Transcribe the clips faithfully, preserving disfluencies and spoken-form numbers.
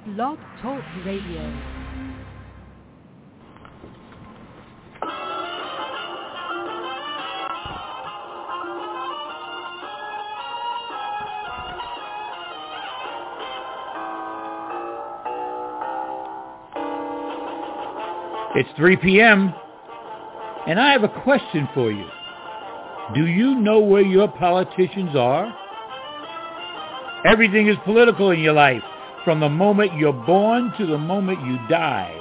Blog Talk Radio. It's three p.m. and I have a question for you. Do you know where your politicians are? Everything is political in your life, from the moment you're born to the moment you die.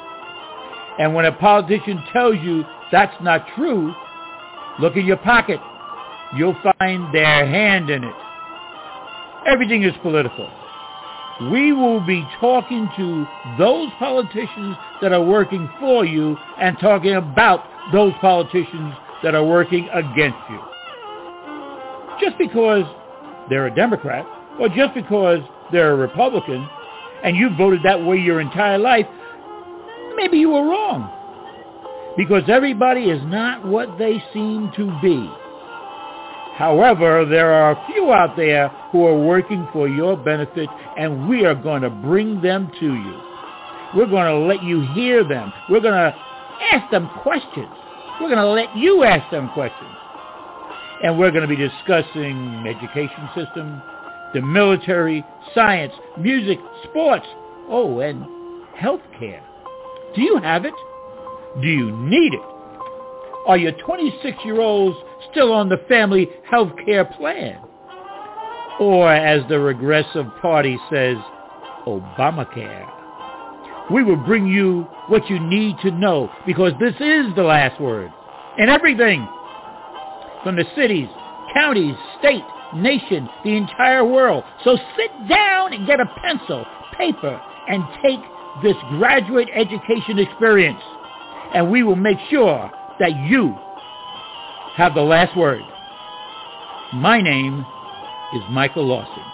And when a politician tells you that's not true, look in your pocket. You'll find their hand in it. Everything is political. We will be talking to those politicians that are working for you and talking about those politicians that are working against you. Just because they're a Democrat or just because they're a Republican and you voted that way your entire life, maybe you were wrong. Because everybody is not what they seem to be. However, there are a few out there who are working for your benefit, and we are going to bring them to you. We're going to let you hear them. We're going to ask them questions. We're going to let you ask them questions. And we're going to be discussing education system, the military, science, music, sports, oh, and healthcare. Do you have it? Do you need it? Are your twenty-six-year-olds still on the family health care plan? Or, as the Regressive Party says, Obamacare. We will bring you what you need to know, because this is the last word. And everything from the cities, counties, state, nation, the entire world. So sit down and get a pencil, paper, and take this graduate education experience. And we will make sure that you have the last word. My name is Michael Lawson.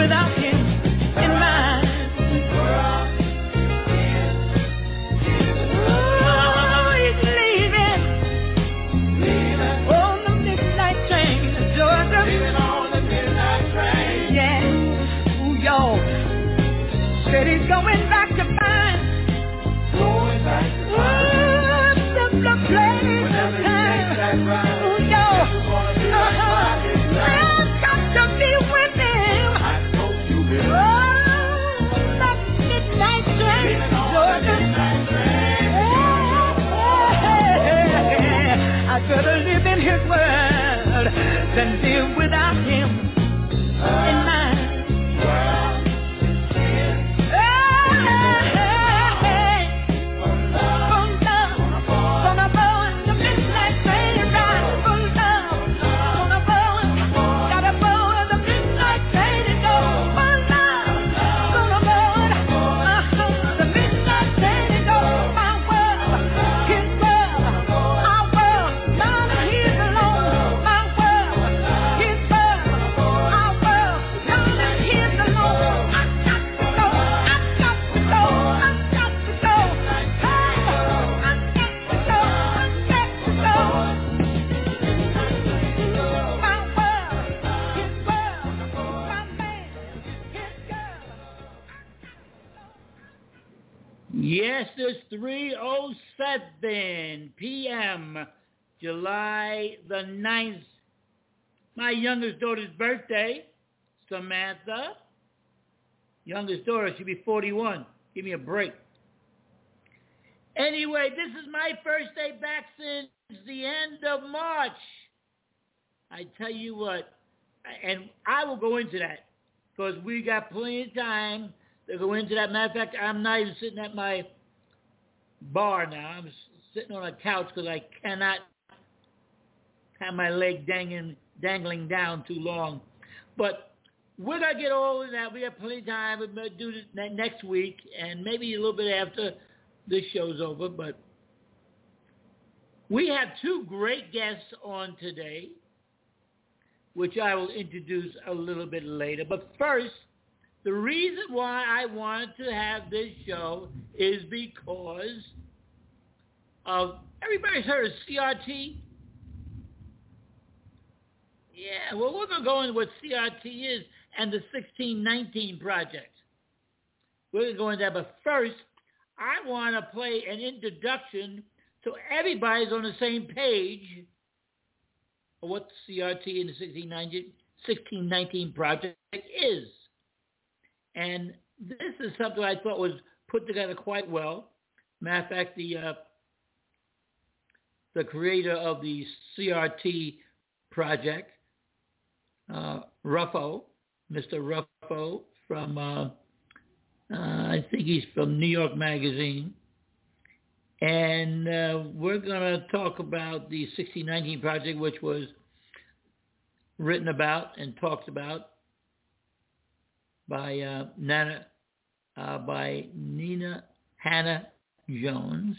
without him in mind. Oh, he's leaving on the midnight train to Georgia. Leaving on the midnight train. Yeah, ooh, y'all. Said he's going back to find. Going back to find. Oh, simpler place of time. Ooh, y'all. Uh-huh. I've got to be with him. I know you will. Oh, that midnight train. Georgia. I'd rather live in his world than live without him in mine. Yes, it's three oh seven p.m., July the ninth. My youngest daughter's birthday, Samantha. Youngest daughter, she'll be forty-one. Give me a break. Anyway, this is my first day back since the end of March. I tell you what, and I will go into that because we got plenty of time to go into that. Matter of fact, I'm not even sitting at my bar now. I'm sitting on a couch because I cannot have my leg dangling, dangling down too long. But we're going to get all of that. We have plenty of time. We're going to do this next week and maybe a little bit after this show's over. But we have two great guests on today, which I will introduce a little bit later. But first, the reason why I wanted to have this show is because of, everybody's heard of C R T? Yeah, well, we're going to go into what C R T is and the sixteen nineteen Project. We're going to go into that, but first, I want to play an introduction so everybody's on the same page of what C R T and the sixteen nineteen Project is. And this is something I thought was put together quite well. Matter of fact, the uh, the creator of the C R T project, uh, Ruffo, Mister Ruffo from, uh, uh, I think he's from New York Magazine. And uh, we're going to talk about the sixteen nineteen Project, which was written about and talked about by uh, Nana, uh, by Nina Hannah Jones,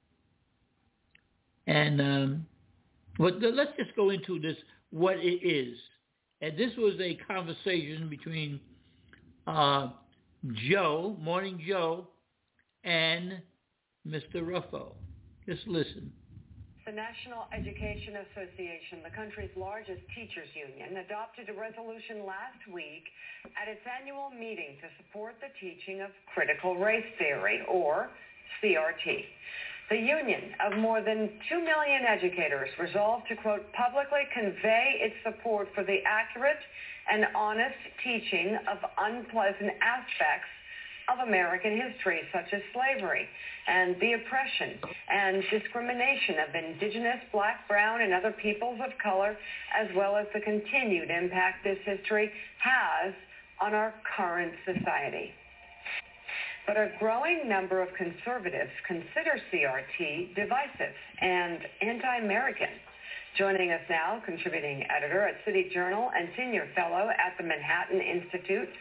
and um, but let's just go into this what it is. And this was a conversation between uh, Joe, Morning Joe, and Mister Ruffo. Just listen. The National Education Association, the country's largest teachers union, adopted a resolution last week at its annual meeting to support the teaching of critical race theory, or C R T. The union of more than two million educators resolved to, quote, publicly convey its support for the accurate and honest teaching of unpleasant aspects of American history, such as slavery and the oppression and discrimination of indigenous, black, brown, and other peoples of color, as well as the continued impact this history has on our current society. But a growing number of conservatives consider C R T divisive and anti-American. Joining us now, contributing editor at City Journal and senior fellow at the Manhattan Institute,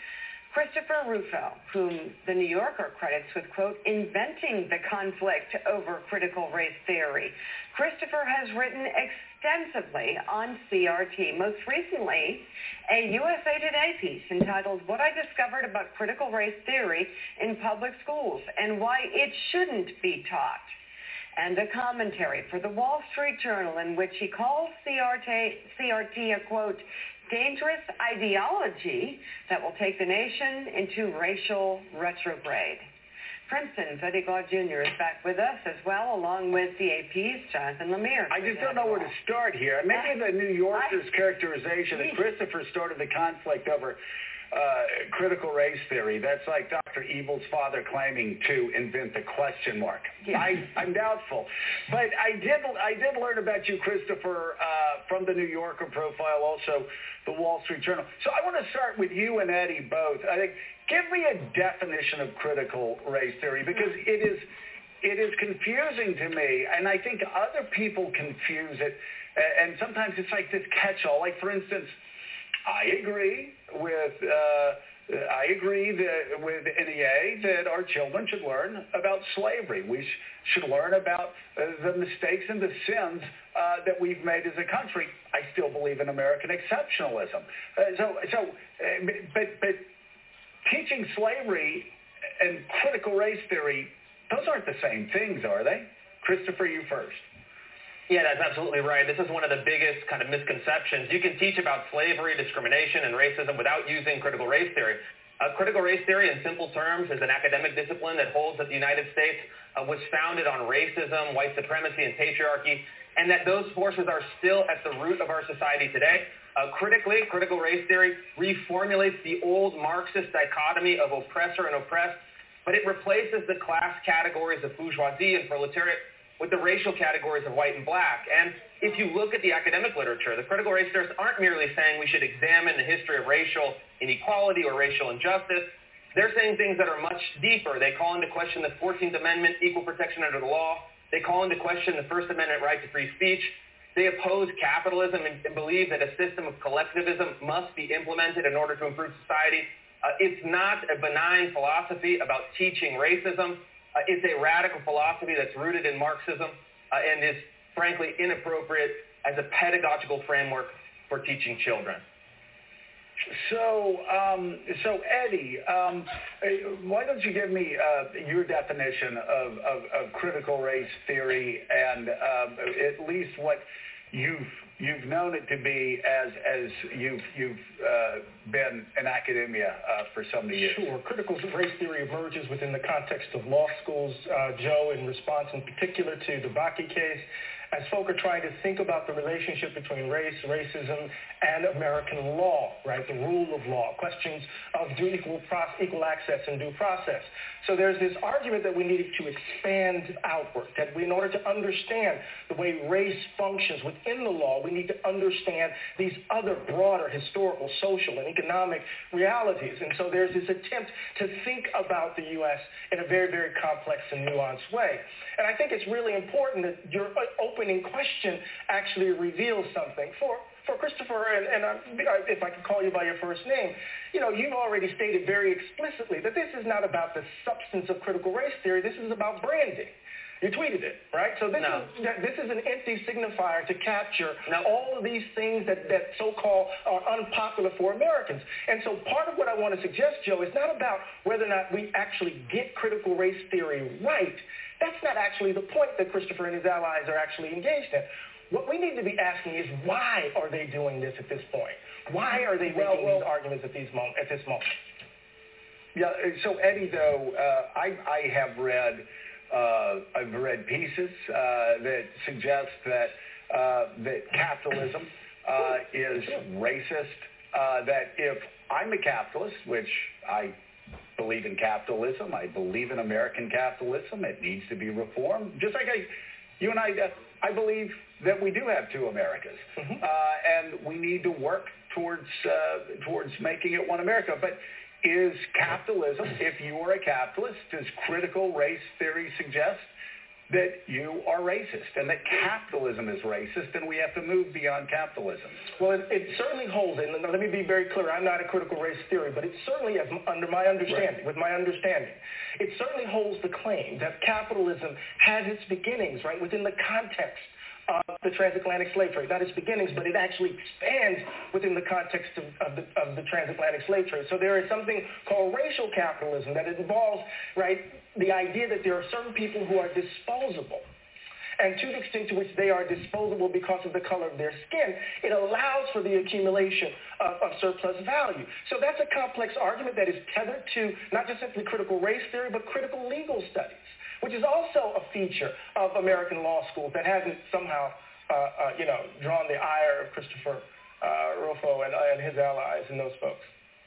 Christopher Rufo, whom the New Yorker credits with, quote, inventing the conflict over critical race theory. Christopher has written extensively on C R T, most recently a U S A Today piece entitled What I Discovered About Critical Race Theory in Public Schools and Why It Shouldn't Be Taught, and a commentary for the Wall Street Journal in which he calls C R T, C R T a, quote, dangerous ideology that will take the nation into racial retrograde. Princeton's Eddie Glaude Junior is back with us as well, along with the A P's Jonathan Lemire. I just don't know where to start here. Maybe the New Yorker's I, characterization that Christopher started the conflict over uh, critical race theory. That's like Doctor Evil's father claiming to invent the question mark. Yeah. I, I'm doubtful. But I did I did learn about you, Christopher, uh, from the New Yorker profile, also the Wall Street Journal. So I want to start with you and Eddie both. I think, give me a definition of critical race theory, because it is it is confusing to me, and I think other people confuse it, and sometimes it's like this catch-all. Like, for instance, I agree with uh, I agree that, with N E A that our children should learn about slavery. We sh- should learn about uh, the mistakes and the sins uh, that we've made as a country. I still believe in American exceptionalism. Uh, so, so, uh, but, but teaching slavery and critical race theory, those aren't the same things, are they? Christopher, you first. Yeah, that's absolutely right. This is one of the biggest kind of misconceptions. You can teach about slavery, discrimination, and racism without using critical race theory. Uh, critical race theory, in simple terms, is an academic discipline that holds that the United States uh, was founded on racism, white supremacy, and patriarchy, and that those forces are still at the root of our society today. Uh, critically, critical race theory reformulates the old Marxist dichotomy of oppressor and oppressed, but it replaces the class categories of bourgeoisie and proletariat with the racial categories of white and black. And if you look at the academic literature, the critical race theorists aren't merely saying we should examine the history of racial inequality or racial injustice. They're saying things that are much deeper. They call into question the fourteenth Amendment, equal protection under the law. They call into question the First Amendment right to free speech. They oppose capitalism and, and believe that a system of collectivism must be implemented in order to improve society. Uh, it's not a benign philosophy about teaching racism. Uh, it's a radical philosophy that's rooted in Marxism uh, and is, frankly, inappropriate as a pedagogical framework for teaching children. So, um, so Eddie, um, why don't you give me uh, your definition of, of, of critical race theory and um, at least what you've you've known it to be as as you've you've uh, been in academia uh, for so many years. Sure. Critical race theory emerges within the context of law schools, uh, Joe, in response in particular to the Bakke case, as folk are trying to think about the relationship between race, racism, and American law, right, the rule of law, questions of due equal, pro- equal access and due process. So there's this argument that we needed to expand outward, that we, in order to understand the way race functions within the law, we need to understand these other broader historical, social, and economic realities. And so there's this attempt to think about the U S in a very, very complex and nuanced way. And I think it's really important that your opening question actually reveals something. For for Christopher, and, and I, if I could call you by your first name, you know, you've already stated very explicitly that this is not about the substance of critical race theory. This is about branding. You tweeted it, right? So this no. is this is an empty signifier to capture no. all of these things that, that so-called are unpopular for Americans. And so part of what I want to suggest, Joe, is not about whether or not we actually get critical race theory right. That's not actually the point that Christopher and his allies are actually engaged in. What we need to be asking is, why are they doing this at this point? Why are they well, making well, these arguments at, these mo- at this moment? Yeah, so Eddie, though, uh, I, I have read uh, I've read pieces uh, that suggest that uh, that capitalism uh, is racist. Uh, that if I'm a capitalist, which I believe in capitalism, I believe in American capitalism, it needs to be reformed. Just like I, you and I, uh, I believe that we do have two Americas, mm-hmm. uh, and we need to work towards uh, towards making it one America. But is capitalism, if you are a capitalist, does critical race theory suggest that you are racist and that capitalism is racist and we have to move beyond capitalism. Well, it, it certainly holds, and let me be very clear, I'm not a critical race theory, but it certainly, as under my understanding, right. with my understanding, it certainly holds the claim that capitalism has its beginnings, right, within the context of the transatlantic slave trade. Not its beginnings, but it actually expands within the context of, of, the, of the transatlantic slave trade. So there is something called racial capitalism that involves, right, the idea that there are certain people who are disposable. And to the extent to which they are disposable because of the color of their skin, it allows for the accumulation of, of surplus value. So that's a complex argument that is tethered to not just simply critical race theory, but critical legal studies, which is also a feature of American law schools that hasn't somehow, uh, uh, you know, drawn the ire of Christopher uh, Rufo and, uh, and his allies and those folks.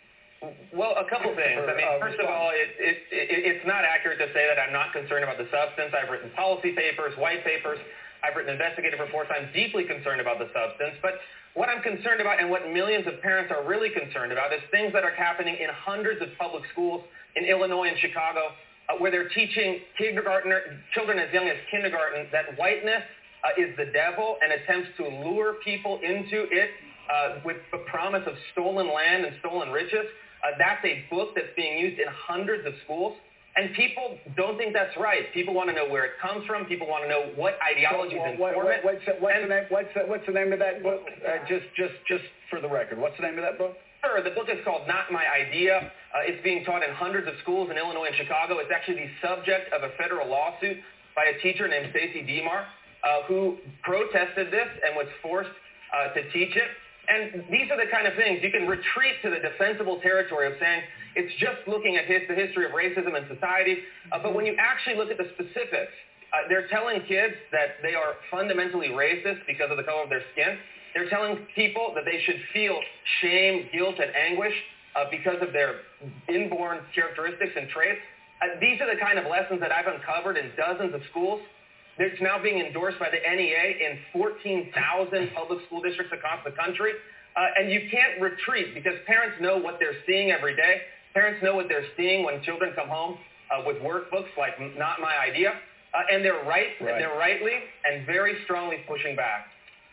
Well, a couple things. I mean, first of all, it, it, it, it's not accurate to say that I'm not concerned about the substance. I've written policy papers, white papers. I've written investigative reports. I'm deeply concerned about the substance. But what I'm concerned about and what millions of parents are really concerned about is things that are happening in hundreds of public schools in Illinois and Chicago, Uh, where they're teaching kindergartner, children as young as kindergarten that whiteness uh, is the devil and attempts to lure people into it uh, with the promise of stolen land and stolen riches. Uh, that's a book that's being used in hundreds of schools. And people don't think that's right. People want to know where it comes from. People want to know what ideologies well, inform what, what, it. What's, the, what's, and, the name, what's, the, what's the name of that book? Uh, just, just, just for the record, what's the name of that book? Sure. The book is called Not My Idea. Uh, it's being taught in hundreds of schools in Illinois and Chicago. It's actually the subject of a federal lawsuit by a teacher named Stacey Demar, uh, who protested this and was forced uh, to teach it. And these are the kind of things you can retreat to the defensible territory of saying it's just looking at his, the history of racism in society. Uh, but when you actually look at the specifics, uh, they're telling kids that they are fundamentally racist because of the color of their skin. They're telling people that they should feel shame, guilt, and anguish uh, because of their inborn characteristics and traits. Uh, these are the kind of lessons that I've uncovered in dozens of schools. It's now being endorsed by the N E A in fourteen thousand public school districts across the country. Uh, and you can't retreat because parents know what they're seeing every day. Parents know what they're seeing when children come home uh, with workbooks like Not My Idea. Uh, and they're right, right. They're rightly and very strongly pushing back.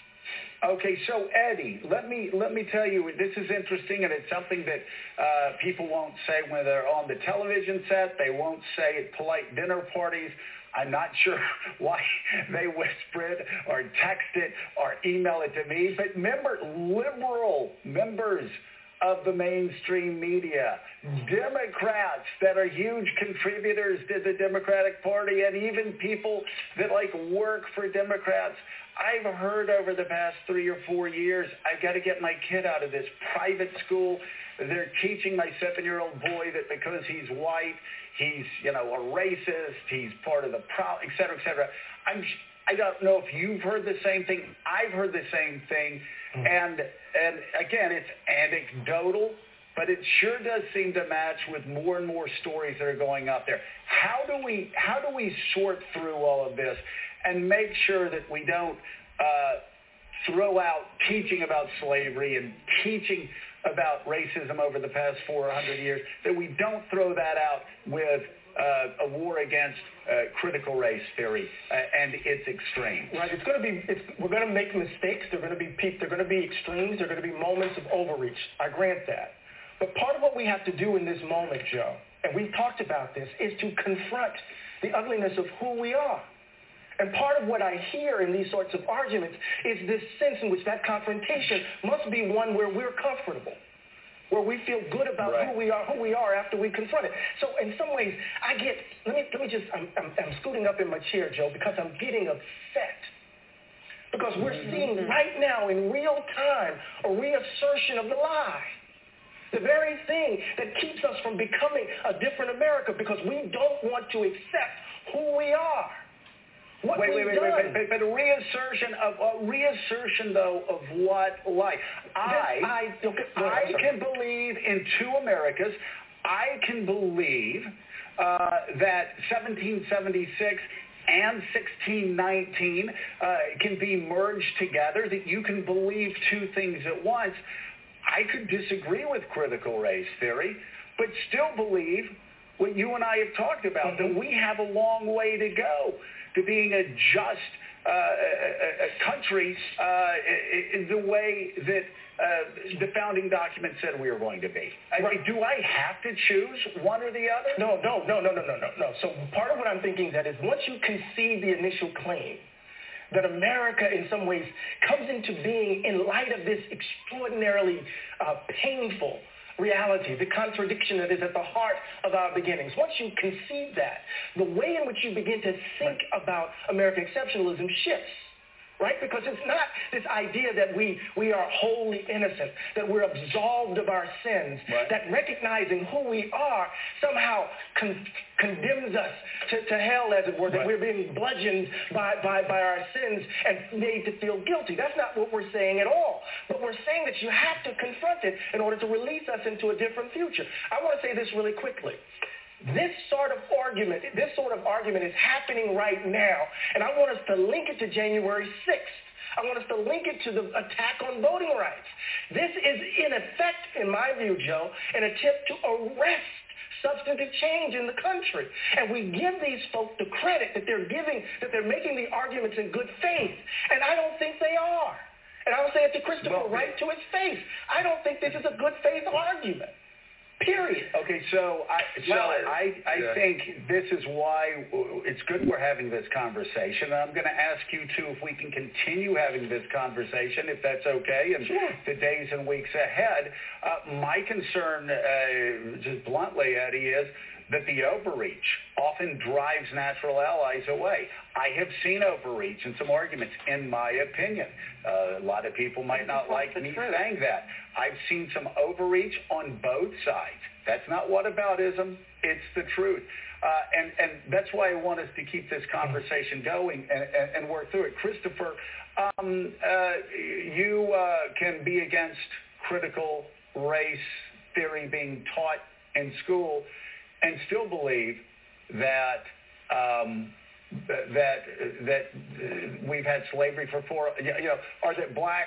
Okay, so Eddie, let me let me tell you, this is interesting, and it's something that uh, people won't say when they're on the television set. They won't say at polite dinner parties. I'm not sure why they whisper it or text it or email it to me, but member, liberal members of the mainstream media, Democrats that are huge contributors to the Democratic Party, and even people that like work for Democrats. I've heard over the past three or four years, I've got to get my kid out of this private school. They're teaching my seven-year-old boy that because he's white, he's, you know, a racist, he's part of the problem, et cetera, et cetera. I'm, I don't know if you've heard the same thing. I've heard the same thing. Mm-hmm. And, and again, it's anecdotal, but it sure does seem to match with more and more stories that are going out there. How do we, how do we sort through all of this and make sure that we don't uh, throw out teaching about slavery and teaching about racism over the past four hundred years, that we don't throw that out with uh, a war against uh, critical race theory uh, and its extremes? Right. It's going to be. It's, we're going to make mistakes. They're going to be peak. They're going to be extremes. They're going to be moments of overreach. I grant that. But part of what we have to do in this moment, Joe, and we've talked about this, is to confront the ugliness of who we are. And part of what I hear in these sorts of arguments is this sense in which that confrontation must be one where we're comfortable, where we feel good about right. who we are, who we are after we confront it. So in some ways, I get, let me, let me just, I'm, I'm, I'm scooting up in my chair, Joe, because I'm getting upset. Because we're mm-hmm. seeing right now in real time a reassertion of the lie. The very thing that keeps us from becoming a different America, because we don't want to accept who we are. What wait, wait, wait, wait, wait, wait, but a reassertion of a reassertion though of what life? I, I, okay, I can believe in two Americas. I can believe uh, that seventeen seventy-six and sixteen nineteen uh, can be merged together. That you can believe two things at once. I could disagree with critical race theory, but still believe what you and I have talked about, mm-hmm. that we have a long way to go. to being a just uh, a, a country uh, in the way that uh, the founding document said we were going to be. I mean, do I have to choose one or the other? No, no, no, no, no, no, no, no. So part of what I'm thinking that is once you concede the initial claim that America in some ways comes into being in light of this extraordinarily uh, painful reality, the contradiction that is at the heart of our beginnings. Once you concede that, the way in which you begin to think about American exceptionalism shifts. Right? Because it's not this idea that we, we are wholly innocent, that we're absolved of our sins, right. that recognizing who we are somehow con- condemns us to, to hell, as it were, that right. we're being bludgeoned by, by, by our sins and made to feel guilty. That's not what we're saying at all. But we're saying that you have to confront it in order to release us into a different future. I want to say this really quickly. This sort of argument, this sort of argument is happening right now, and I want us to link it to January sixth. I want us to link it to the attack on voting rights. This is, in effect, in my view, Joe, an attempt to arrest substantive change in the country. And we give these folks the credit that they're giving, that they're making the arguments in good faith, and I don't think they are. And I'll say it to Christopher well, right to his face. I don't think this is a good faith argument. Period. Okay, so I so well, I, I yeah. think this is why it's good we're having this conversation. And I'm going to ask you too if we can continue having this conversation, if that's okay, and sure. the days and weeks ahead. Uh, my concern, uh, just bluntly, Eddie, is that the overreach often drives natural allies away. I have seen overreach in some arguments, in my opinion. Uh, a lot of people might not like me saying that. I've seen some overreach on both sides. That's not whataboutism. It's the truth. Uh, and, and that's why I want us to keep this conversation going and, and, and work through it. Christopher, um, uh, you uh, can be against critical race theory being taught in school and still believe that um, that that we've had slavery for four, you know, or that black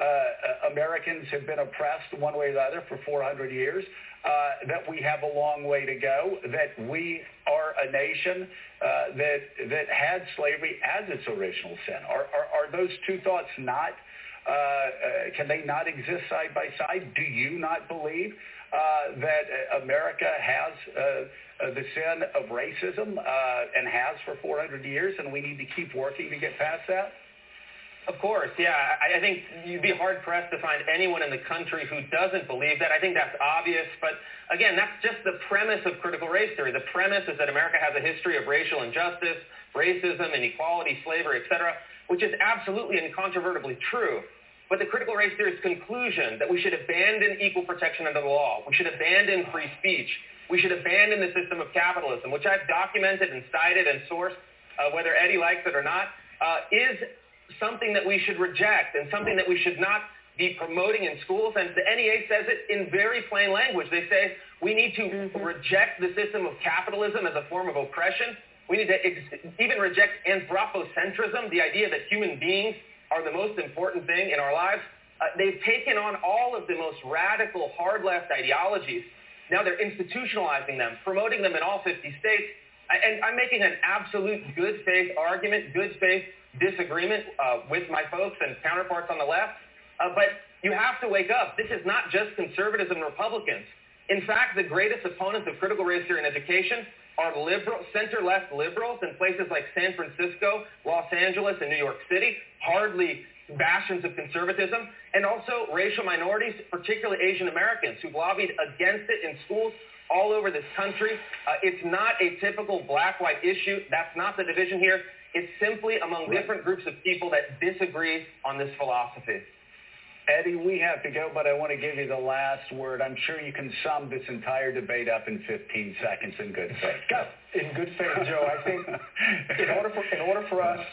uh, Americans have been oppressed one way or the other for four hundred years, uh, that we have a long way to go, that we are a nation uh, that that had slavery as its original sin. Are, are, are those two thoughts not, uh, uh, can they not exist side by side? Do you not believe Uh, that America has uh, uh, the sin of racism uh, and has for four hundred years, and we need to keep working to get past that? Of course, yeah. I, I think you'd be hard-pressed to find anyone in the country who doesn't believe that. I think that's obvious, but again, that's just the premise of critical race theory. The premise is that America has a history of racial injustice, racism, inequality, slavery, et cetera, which is absolutely incontrovertibly true. But the critical race theory's conclusion that we should abandon equal protection under the law, we should abandon free speech, we should abandon the system of capitalism, which I've documented and cited and sourced, uh, whether Eddie likes it or not, uh, is something that we should reject and something that we should not be promoting in schools. And the N E A says it in very plain language. They say we need to mm-hmm. reject the system of capitalism as a form of oppression. We need to ex- even reject anthropocentrism, the idea that human beings are the most important thing in our lives. Uh, they've taken on all of the most radical, hard-left ideologies. Now they're institutionalizing them, promoting them in all fifty states. I, and I'm making an absolute good faith argument, good faith disagreement uh, with my folks and counterparts on the left. Uh, but you have to wake up. This is not just conservatives and Republicans. In fact, the greatest opponents of critical race theory in education are liberal, center-left liberals in places like San Francisco, Los Angeles, and New York City, hardly bastions of conservatism, and also racial minorities, particularly Asian Americans, who've lobbied against it in schools all over this country. Uh, it's not a typical black-white issue. That's not the division here. It's simply among different groups of people that disagree on this philosophy. Eddie, we have to go, but I want to give you the last word. I'm sure you can sum this entire debate up in fifteen seconds in good faith. Go. In good faith, Joe. I think in order for in order for us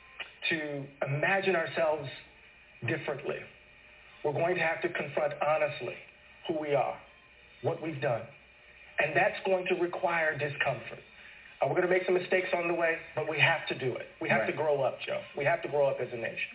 to imagine ourselves differently, we're going to have to confront honestly who we are, what we've done, and that's going to require discomfort. Uh, we're going to make some mistakes on the way, but we have to do it. We have right. to grow up, Joe. We have to grow up as a nation.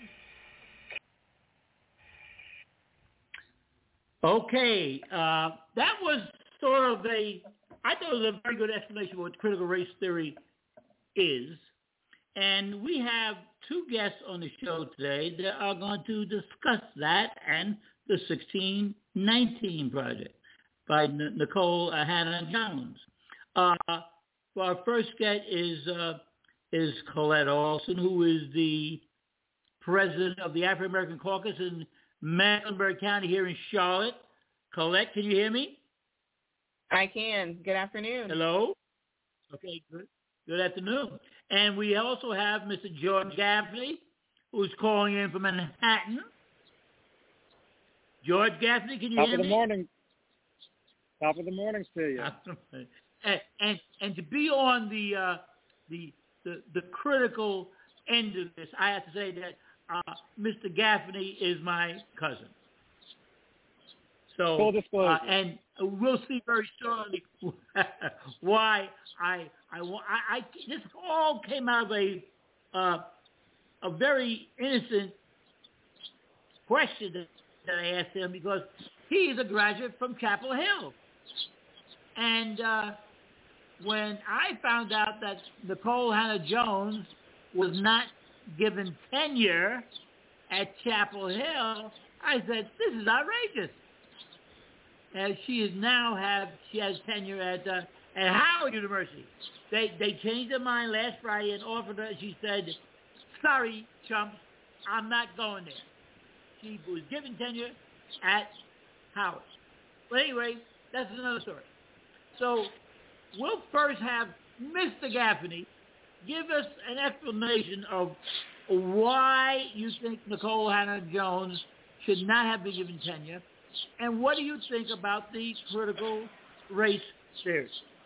Okay, uh, that was sort of a, I thought it was a very good explanation of what critical race theory is And we have two guests on the show today that are going to discuss that and the sixteen nineteen Project by N- Nikole uh, Hannah-Jones. Uh, well, our first guest is uh, is Colette Olson, who is the president of the African American Caucus in Mecklenburg County here in Charlotte. Colette, can you hear me? I can. Good afternoon. Hello. Okay, good. Good afternoon. And we also have Mister George Gaffney, who's calling in from Manhattan. George Gaffney, can you Top hear of the me? morning. Top of the morning to you. and, and and to be on the uh, the, the the critical end of this, I have to say that uh, Mister Gaffney is my cousin. So, Full disclosure. Uh, and we'll see very shortly why I, I, I, I, this all came out of a, uh, a very innocent question that, that I asked him because he is a graduate from Chapel Hill. And uh, when I found out that Nikole Hannah-Jones was not given tenure at Chapel Hill, I said, this is outrageous. And she is now have she has tenure at uh, at Howard University. They they changed their mind last Friday and offered her. She said, "Sorry, chumps, I'm not going there." She was given tenure at Howard. But anyway, that's another story. So we'll first have Mister Gaffney give us an explanation of why you think Nikole Hannah-Jones should not have been given tenure. And what do you think about the critical race theory?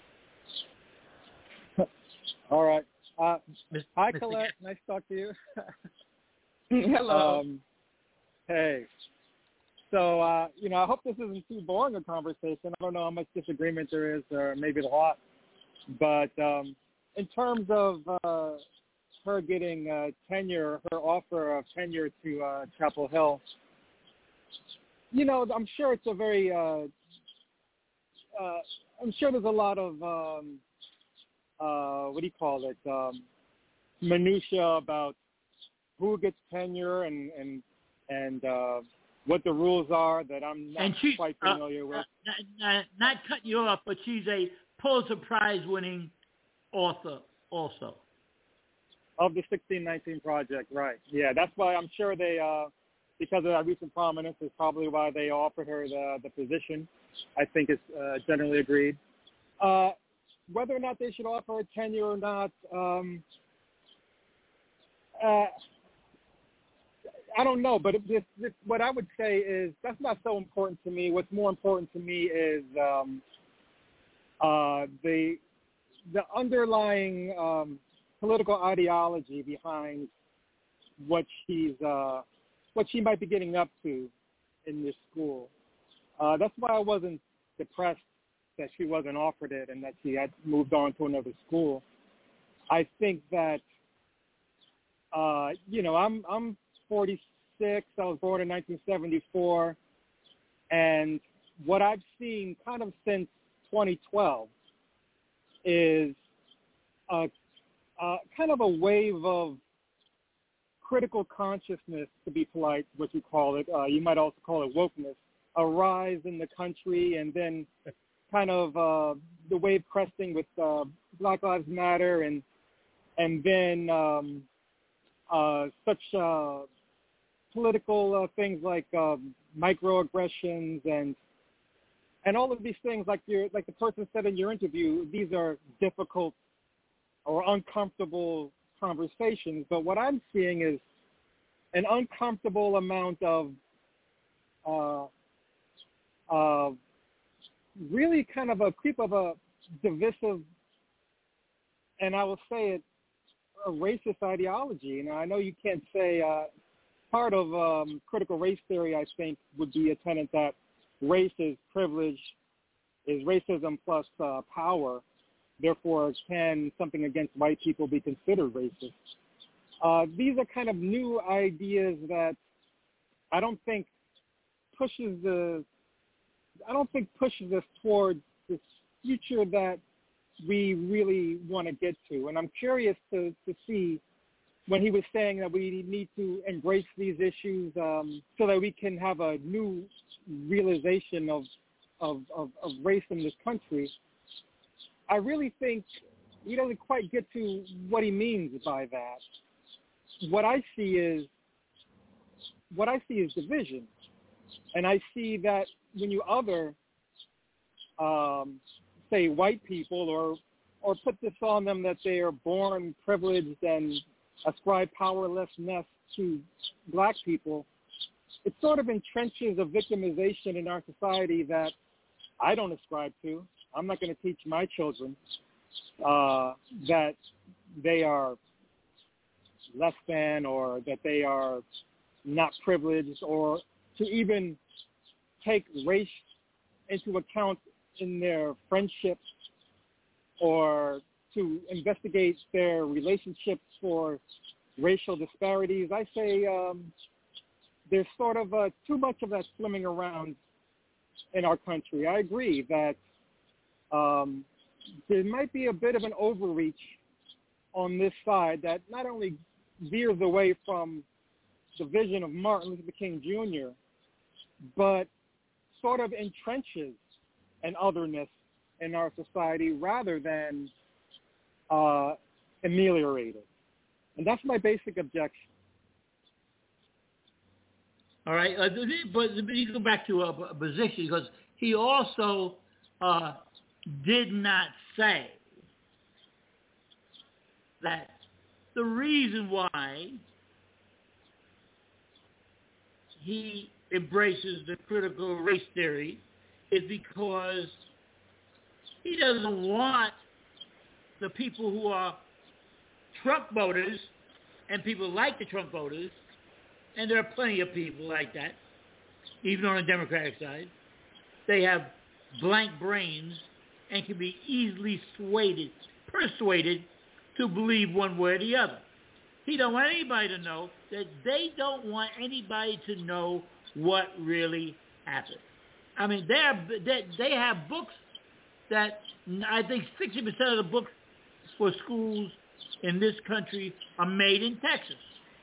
All right. Uh, Mister hi, Mister Colette. Nice to talk to you. Hello. Um, hey. So, uh, you know, I hope this isn't too boring a conversation. I don't know how much disagreement there is, or maybe a lot. But um, in terms of uh, her getting uh, tenure, her offer of tenure to uh, Chapel Hill, you know, I'm sure it's a very, uh, uh, I'm sure there's a lot of, um, uh, what do you call it, um, minutia about who gets tenure and, and, and uh, what the rules are that I'm not and she's, quite familiar uh, with. Uh, not, not, not cutting you off, but she's a Pulitzer Prize-winning author also. Of the sixteen nineteen Project, right. Yeah, that's why I'm sure they, uh, because of that recent prominence, is probably why they offered her the, the position. I think it's uh, generally agreed. Uh, whether or not they should offer her tenure or not, um, uh, I don't know. But it, this, this, what I would say is that's not so important to me. What's more important to me is um, uh, the the underlying um, political ideology behind what she's uh, what she might be getting up to in this school. Uh, that's why I wasn't depressed that she wasn't offered it and that she had moved on to another school. I think that, uh, you know, I'm I'm forty-six. I was born in nineteen seventy-four. And what I've seen kind of since twenty twelve is a, a kind of a wave of critical consciousness, to be polite, what you call it. Uh, you might also call it wokeness, a rise in the country, and then kind of uh, the wave cresting with uh, Black Lives Matter, and and then um, uh, such uh, political uh, things like um, microaggressions and and all of these things, like you like the person said in your interview, these are difficult or uncomfortable conversations. But what I'm seeing is an uncomfortable amount of uh, uh, really kind of a creep of a divisive, and I will say it, a racist ideology. And I know you can't say uh, part of um, critical race theory, I think, would be a tenet that race is privilege, is racism plus uh, power. Therefore, can something against white people be considered racist? Uh, these are kind of new ideas that I don't think pushes the, I don't think pushes us towards this future that we really want to get to. And I'm curious to, to see when he was saying that we need to embrace these issues um, so that we can have a new realization of, of, of, of race in this country, I really think he doesn't quite get to what he means by that. What I see is what I see is division, and I see that when you other, um, say, white people, or or put this on them that they are born privileged and ascribe powerlessness to black people, it sort of entrenches a victimization in our society that I don't ascribe to. I'm not going to teach my children uh, that they are less than, or that they are not privileged, or to even take race into account in their friendships, or to investigate their relationships for racial disparities. I say um, there's sort of uh, too much of that swimming around in our country. I agree that um, there might be a bit of an overreach on this side that not only veers away from the vision of Martin Luther King Junior, but sort of entrenches an otherness in our society rather than uh, ameliorate it. And that's my basic objection. All right, uh, but you go back to a, a position, because he also uh, did not say that the reason why he embraces the critical race theory is because he doesn't want the people who are Trump voters and people like the Trump voters, and there are plenty of people like that, even on the Democratic side. They have blank brains and can be easily swayed, persuaded to believe one way or the other. He don't want anybody to know that they don't want anybody to know what really happened. I mean, they have, they, they have books that I think sixty percent of the books for schools in this country are made in Texas.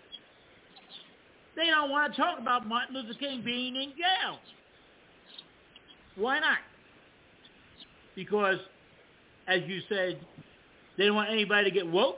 They don't want to talk about Martin Luther King being in jail. Why not? Because, as you said, they don't want anybody to get woke,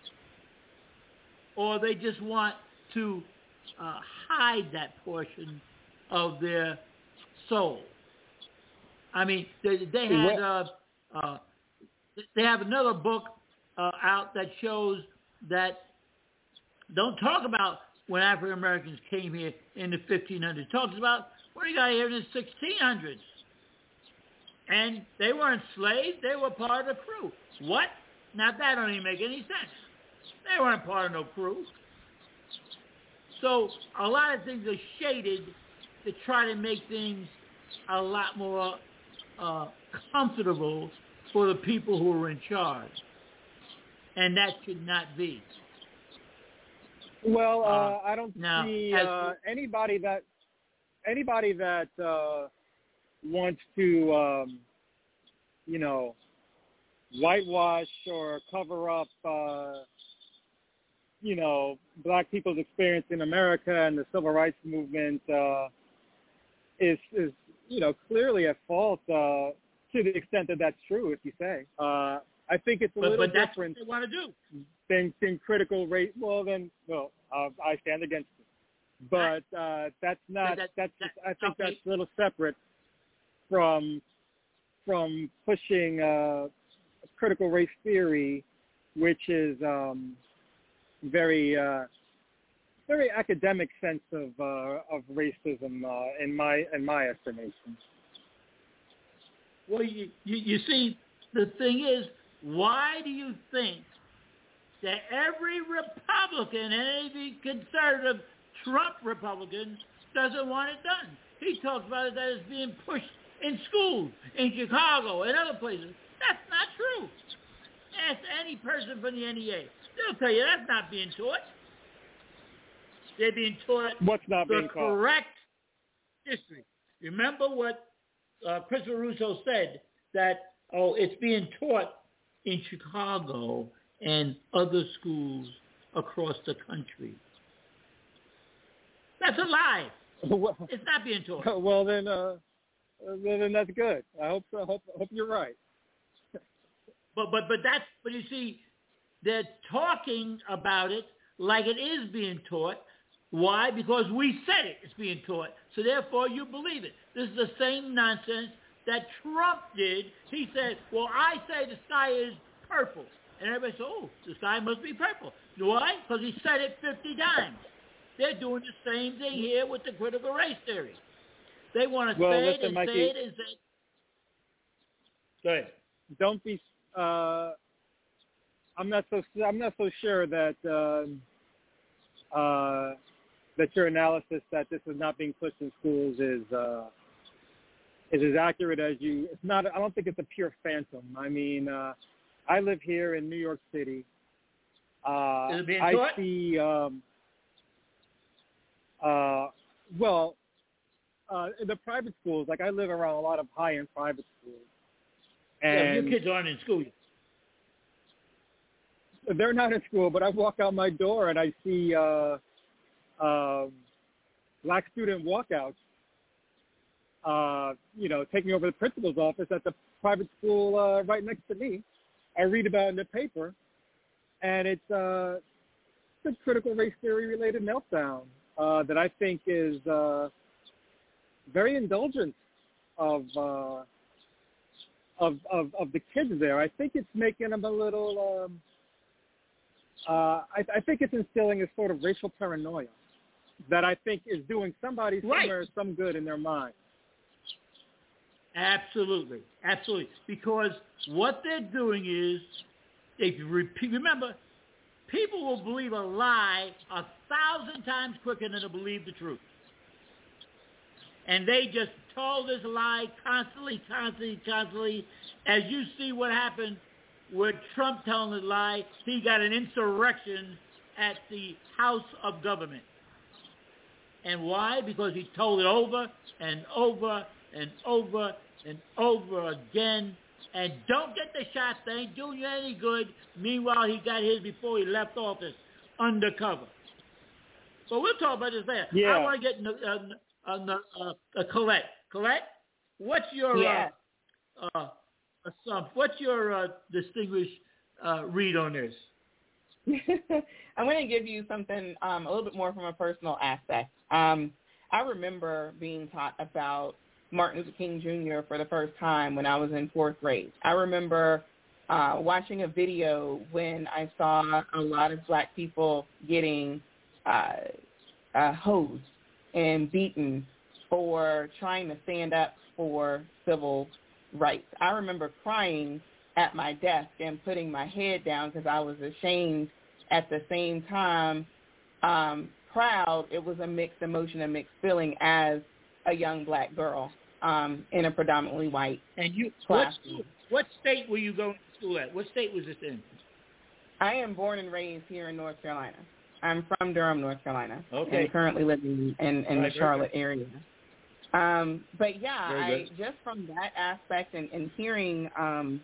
or they just want to uh, hide that portion of their soul. I mean, they, they had uh, uh, they have another book uh, out that shows that don't talk about when African Americans came here in the fifteen hundreds. Talks about when they got here in the sixteen hundreds. And they weren't slaves. They were part of the crew. What? Now, that don't even make any sense. They weren't part of no crew. So a lot of things are shaded to try to make things a lot more uh, comfortable for the people who are in charge. And that should not be. Well, uh, uh, I don't now, see as, uh, anybody that anybody that uh, wants to, um, you know, whitewash or cover up, uh, you know, black people's experience in America and the civil rights movement uh, is, is, you know, clearly at fault uh, to the extent that that's true, if you say. Uh, I think it's a but, little but that's different what they want to do. Than, than critical race. Well, then, well, uh, I stand against it. But uh, that's not. That, that's. that, I think okay. that's a little separate from from pushing uh, critical race theory, which is um, very uh, very academic sense of uh, of racism uh, in my in my estimation. Well, you, you you see, the thing is, why do you think that every Republican and every conservative Trump Republican doesn't want it done? He talks about it that it's being pushed in schools, in Chicago, and other places. That's not true. Ask any person from the N E A. They'll tell you that's not being taught. They're being taught What's not the being taught? correct history. Remember what uh, Christopher Russo said, that, oh, it's being taught in Chicago and other schools across the country. That's a lie. Well, it's not being taught. Well, then, uh, then that's good. I hope so. I hope, I hope you're right. But but but that's but you see, they're talking about it like it is being taught. Why? Because we said it, it's being taught. So therefore you believe it. This is the same nonsense that Trump did. He said, well, I say the sky is purple. And everybody said, oh, the sky must be purple. Why? Because he said it fifty times. They're doing the same thing here with the critical race theory. They want to well, say listen, it and Mikey, say it and say it. Go ahead. Don't be... Uh, I'm not so I'm not so sure that uh, uh, that your analysis that this is not being pushed in schools is uh, is as accurate as you. It's not. I don't think it's a pure phantom. I mean, uh, I live here in New York City. Uh, is it being I taught? see. Um, uh, well, uh, in the private schools, like I live around a lot of high-end private schools. And yeah, your kids aren't in school yet. They're not in school, but I walk out my door and I see uh, uh, black student walkouts, uh, you know, taking over the principal's office at the private school uh, right next to me. I read about it in the paper, and it's, uh, it's a critical race theory related meltdown uh, that I think is uh, very indulgent of, uh, of of of the kids there. I think it's making them a little. Um, Uh, I, I think it's instilling a sort of racial paranoia that I think is doing somebody somewhere right. some good in their mind. Absolutely, absolutely. Because what they're doing is, if you repeat, remember, people will believe a lie a thousand times quicker than to believe the truth. And they just told this lie constantly, constantly, constantly. As you see what happened with Trump telling the lie, he got an insurrection at the House of Government. And why? Because he told it over and over and over and over again. And don't get the shots. They ain't doing you any good. Meanwhile, he got his before he left office undercover. So we'll talk about this later. Yeah. I want to get uh, uh, uh, uh, Colette. Colette, what's your... Yeah. Uh, uh, Uh, what's your uh, distinguished uh, read on this? I'm going to give you something um, a little bit more from a personal aspect. Um, I remember being taught about Martin Luther King Junior for the first time when I was in fourth grade. I remember uh, watching a video when I saw a lot of black people getting uh, uh, hosed and beaten for trying to stand up for civil rights. I remember crying at my desk and putting my head down because I was ashamed. At the same time, um, proud. It was a mixed emotion, a mixed feeling as a young black girl um, in a predominantly white and you, classroom. What, what state were you going to school at? What state was this in? I am born and raised here in North Carolina. I'm from Durham, North Carolina, okay. and currently living in, in right, the Charlotte area. Um, but yeah, I, good. just from that aspect and, and hearing um,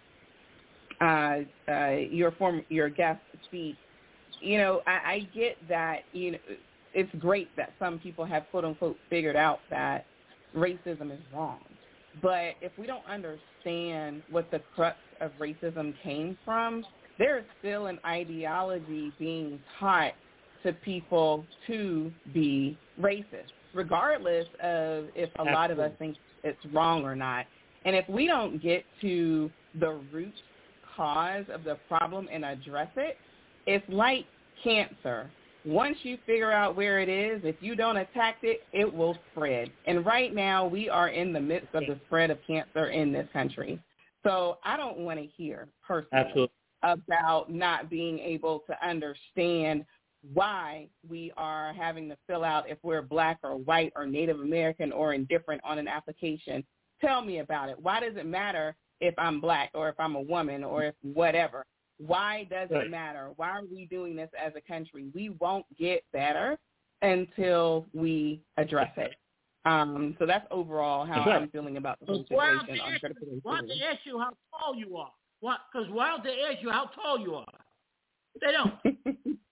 uh, uh, your form, your guest speak, you know, I, I get that. You know, it's great that some people have quote unquote figured out that racism is wrong. But if we don't understand what the crux of racism came from, there is still an ideology being taught to people to be racist, regardless of if a Absolutely. lot of us think it's wrong or not. And if we don't get to the root cause of the problem and address it, it's like cancer. Once you figure out where it is, if you don't attack it, it will spread. And right now we are in the midst of the spread of cancer in this country. So I don't want to hear personally Absolutely. about not being able to understand why we are having to fill out if we're black or white or Native American or indifferent on an application. Tell me about it. Why does it matter if I'm black or if I'm a woman or if whatever? Why does it matter? Why are we doing this as a country? We won't get better until we address it. Um, so that's overall how right. I'm feeling about the whole well, situation on critical race theory. Why don't they ask you how tall you are? Because why don't they ask you how tall you are? They don't.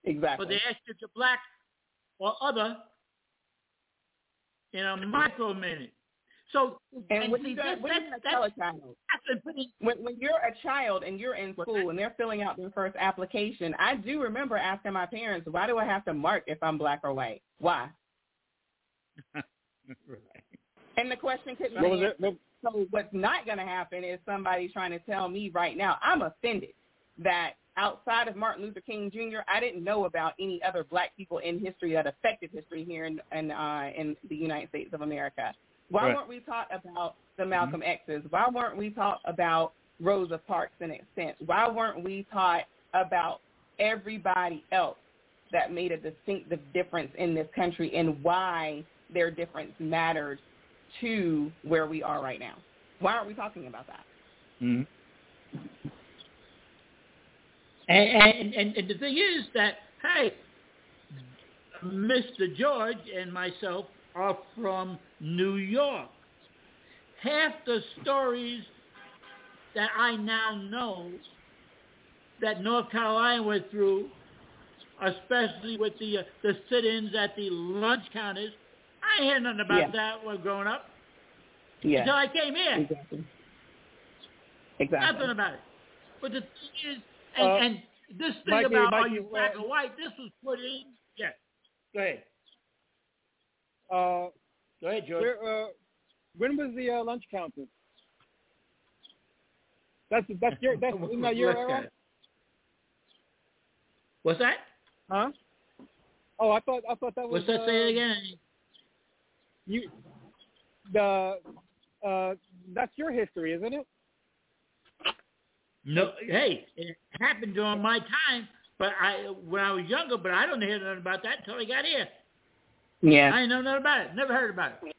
Exactly. But they ask if you're black or other in a micro minute. So, and, and when, see, you that, when that, you're a that, child, when, when you're a child and you're in school and they're filling out their first application, I do remember asking my parents, why do I have to mark if I'm black or white? Why? Right. And the question could be what was it? What? So what's not going to happen is somebody trying to tell me right now, I'm offended that outside of Martin Luther King Junior, I didn't know about any other black people in history that affected history here in in, uh, in the United States of America. Why right. weren't we taught about the Malcolm mm-hmm. X's? Why weren't we taught about Rosa Parks and extent? Why weren't we taught about everybody else that made a distinctive difference in this country and why their difference mattered to where we are right now? Why aren't we talking about that? Mm-hmm. And, and, and the thing is that, hey, Mister George and myself are from New York. Half the stories that I now know that North Carolina went through, especially with the uh, the sit-ins at the lunch counters, I ain't heard nothing about yeah. that when growing up. Yeah. Until I came here. Exactly. Exactly. Nothing about it. But the thing is, and, uh, and this thing Mikey, about Mikey, are you black uh, or white, this was put in. Yeah. Go ahead. Uh, Go ahead, George. Where, uh, when was the uh, lunch counter? That's that's your that's in that your era. What's that? Huh? Oh, I thought I thought that was. What's that? Uh, say it again. You the uh, that's your history, isn't it? No, hey, it happened during my time, but I when I was younger, but I don't hear nothing about that until I got here. Yeah. I ain't know nothing about it. Never heard about it.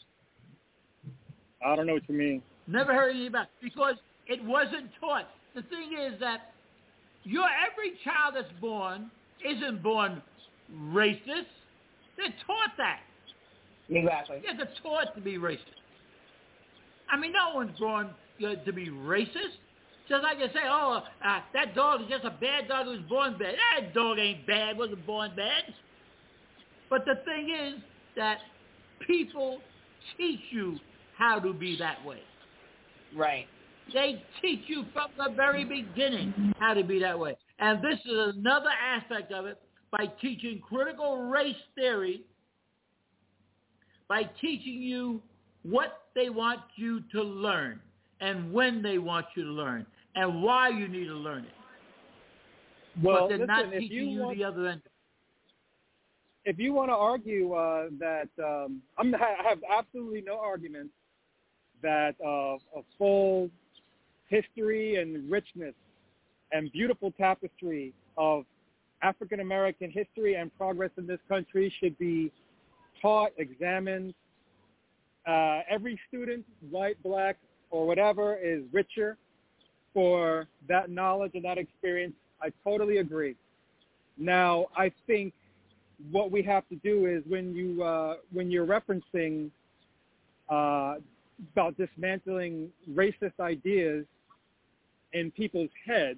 I don't know what you mean. Never heard anything about it because it wasn't taught. The thing is that your every child that's born isn't born racist. They're taught that. Exactly. Yeah, they're taught to be racist. I mean, no one's born you know, to be racist. Just like they say, oh, uh, that dog is just a bad dog who was born bad. That dog ain't bad, wasn't born bad. But the thing is that people teach you how to be that way. Right. They teach you from the very beginning how to be that way. And this is another aspect of it by teaching critical race theory, by teaching you what they want you to learn and when they want you to learn and why you need to learn it. Well, but they're listen, not if teaching you, you want, the other end. If you want to argue uh, that, um, I'm, I have absolutely no argument that uh, a full history and richness and beautiful tapestry of African American history and progress in this country should be taught, examined. Uh, every student, white, black, or whatever, is richer for that knowledge and that experience. I totally agree. Now, I think what we have to do is when you uh, when you're referencing uh, about dismantling racist ideas in people's heads,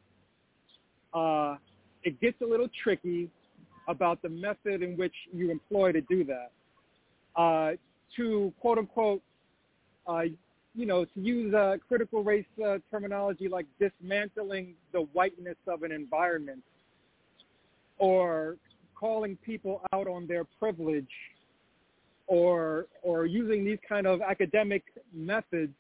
uh, it gets a little tricky about the method in which you employ to do that. Uh, to quote unquote, uh, you know, to use uh, critical race uh, terminology like dismantling the whiteness of an environment or calling people out on their privilege or or using these kind of academic methods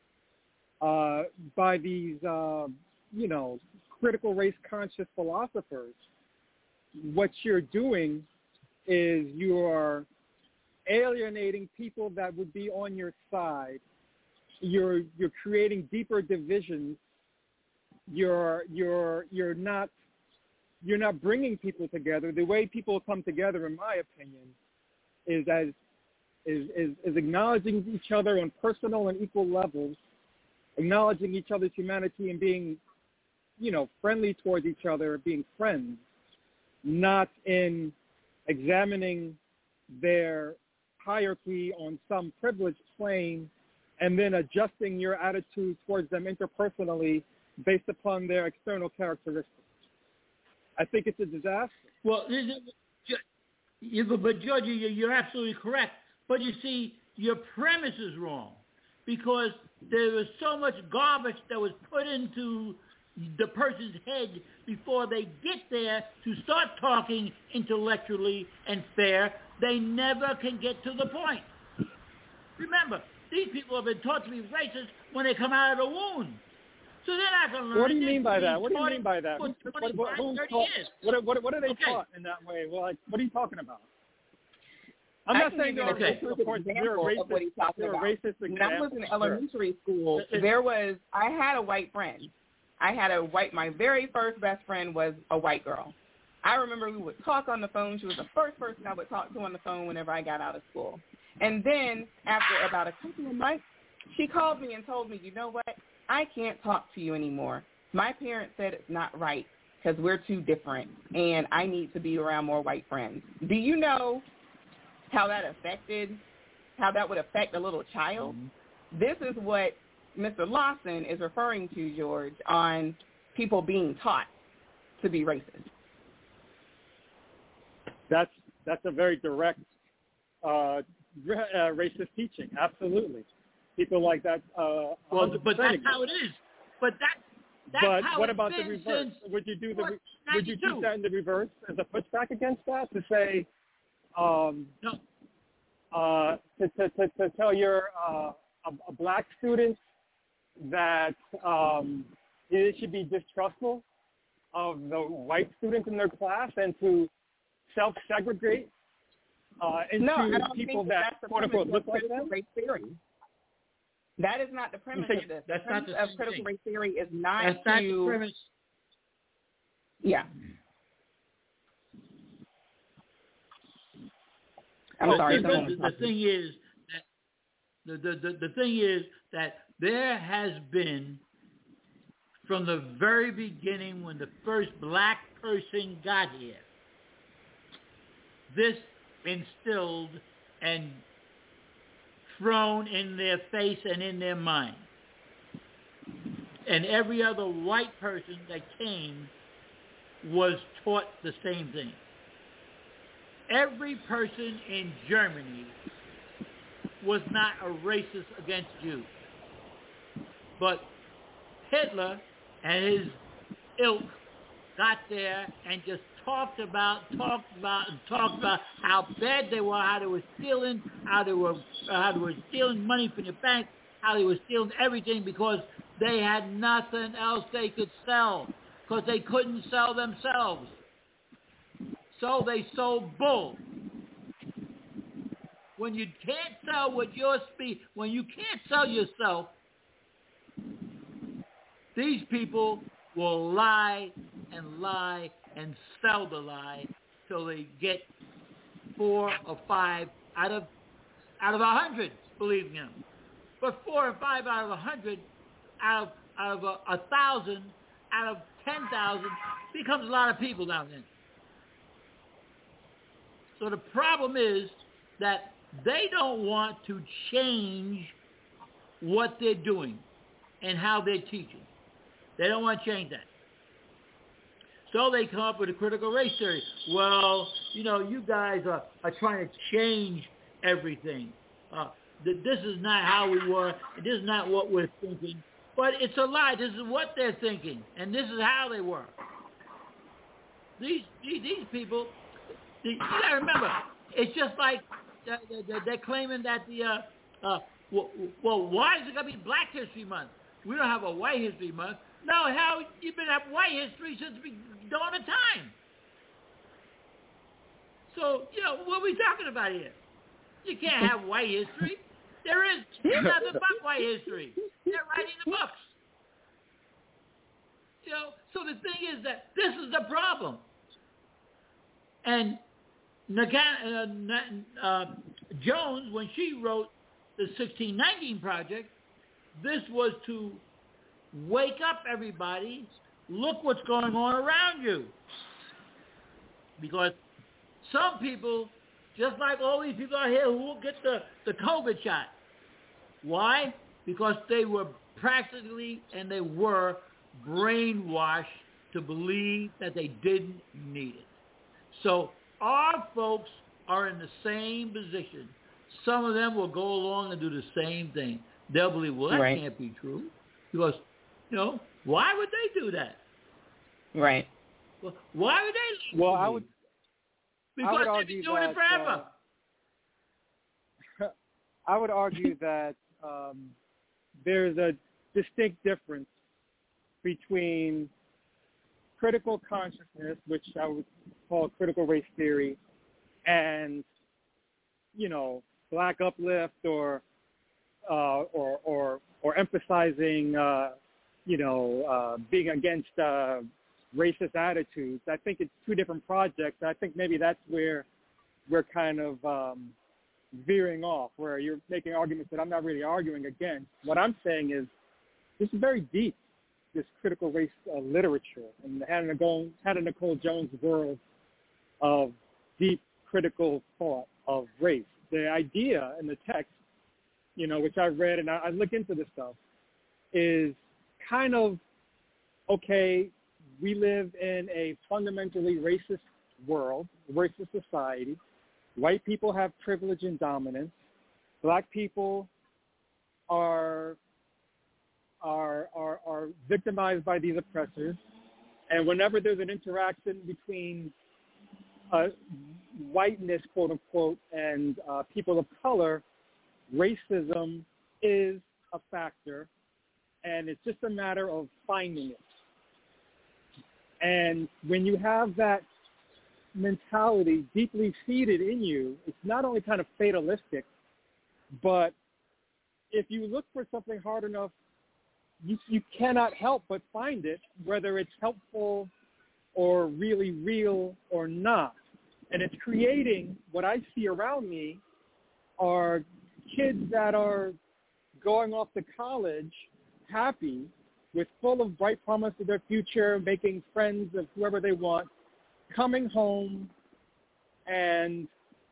uh, by these, uh, you know, critical race conscious philosophers, what you're doing is you are alienating people that would be on your side. You're you're creating deeper divisions. You're you're you're not you're not bringing people together. The way people come together, in my opinion, is as is is, is acknowledging each other on personal and equal levels, acknowledging each other's humanity and being, you know, friendly towards each other, being friends, not in examining their hierarchy on some privileged plane and then adjusting your attitude towards them interpersonally based upon their external characteristics. I think it's a disaster. Well, this is, you, but Georgia, you're absolutely correct. But you see, your premise is wrong because there was so much garbage that was put into the person's head before they get there to start talking intellectually and fair. They never can get to the point. Remember, these people have been taught to be racist when they come out of the womb. So they're not going to learn. What do you mean by that? What do you mean by that? What, what, what, who's taught, what, what, what are they okay. taught in that way? Well, like, what are you talking about? I'm not saying there are okay. racist, of what he's talking about. Racist when I was in elementary school, there was, I had a white friend. I had a white, my very first best friend was a white girl. I remember we would talk on the phone. She was the first person I would talk to on the phone whenever I got out of school. And then after about a couple of months, she called me and told me, you know what, I can't talk to you anymore. My parents said it's not right because we're too different, and I need to be around more white friends. Do you know how that affected, how that would affect a little child? Mm-hmm. This is what Mister Lawson is referring to, George, on people being taught to be racist. That's that's a very direct uh, uh, racist teaching. Absolutely, people like that. Uh, well, but that's how it is. But that. That's but how what it's about been the reverse? Since would you do the? what, would you teach that in the reverse as a pushback against that? To say, um, no. uh, to, to, to, to tell your uh, a, a black student that um, they should be distrustful of the white students in their class and to self-segregate uh, into no, I don't people think that, that quote unquote, look like them? Race theory. That is not the premise think, of this. That's the premise not the of critical thing. race theory is not that's to... That's not the premise. Yeah. I'm but sorry. The, the, the thing is that the, the, the, the thing is that there has been, from the very beginning when the first black person got here, this instilled and thrown in their face and in their mind. And every other white person that came was taught the same thing. Every person in Germany was not a racist against Jews. But Hitler and his ilk got there and just talked about, talked about, and talked about how bad they were, how they were stealing, how they were, uh, how they were stealing money from the bank, how they were stealing everything because they had nothing else they could sell, because they couldn't sell themselves. So they sold bull. When you can't sell what your speak, when you can't sell yourself, these people will lie and lie and sell the lie till they get four or five out of out of a hundred, believe me. But four or five out of a hundred, out of out of a, a thousand, out of ten thousand becomes a lot of people down there. So the problem is that they don't want to change what they're doing and how they're teaching. They don't want to change that. So they come up with a critical race theory. Well, you know, you guys are, are trying to change everything. Uh, th- this is not how we were. This is not what we're thinking. But it's a lie. This is what they're thinking. And this is how they were. These these, these people, the, you got to remember, it's just like uh, they're, they're claiming that the, uh, uh, well, well, why is it going to be Black History Month? We don't have a White History Month. No, hell, you've been having white history since the dawn of time. So, you know, what are we talking about here? You can't have white history. There is nothing but white history. They're writing the books. You know, so the thing is that this is the problem. And Nagan, uh, uh, Jones, when she wrote the sixteen nineteen Project, this was to wake up everybody. Look what's going on around you. Because some people, just like all these people out here who will get the, the COVID shot. Why? Because they were practically and they were brainwashed to believe that they didn't need it. So our folks are in the same position. Some of them will go along and do the same thing. They'll believe, well, that right. can't be true. Because, you know, why would they do that? Right. Well, why would they? Well, I would. Because I would they've been argue doing that, it forever. Uh, I would argue that um, there's a distinct difference between critical consciousness, which I would call critical race theory, and, you know, black uplift or uh, or or or emphasizing, uh, you know, uh, being against uh, racist attitudes. I think it's two different projects. I think maybe that's where we're kind of um, veering off, where you're making arguments that I'm not really arguing against. What I'm saying is this is very deep, this critical race uh, literature, and the Hannah Nicole, Hannah Nicole Jones world of deep critical thought of race. The idea in the text, you know, which I read and I, I look into this stuff, is kind of, okay, we live in a fundamentally racist world, racist society. White people have privilege and dominance. Black people are are are, are victimized by these oppressors. And whenever there's an interaction between uh, whiteness, quote unquote, and uh, people of color, racism is a factor, and it's just a matter of finding it. And when you have that mentality deeply seated in you, it's not only kind of fatalistic, but if you look for something hard enough, you, you cannot help but find it, whether it's helpful or really real or not. And it's creating, what I see around me are kids that are going off to college happy, with full of bright promise of their future, making friends of whoever they want, coming home and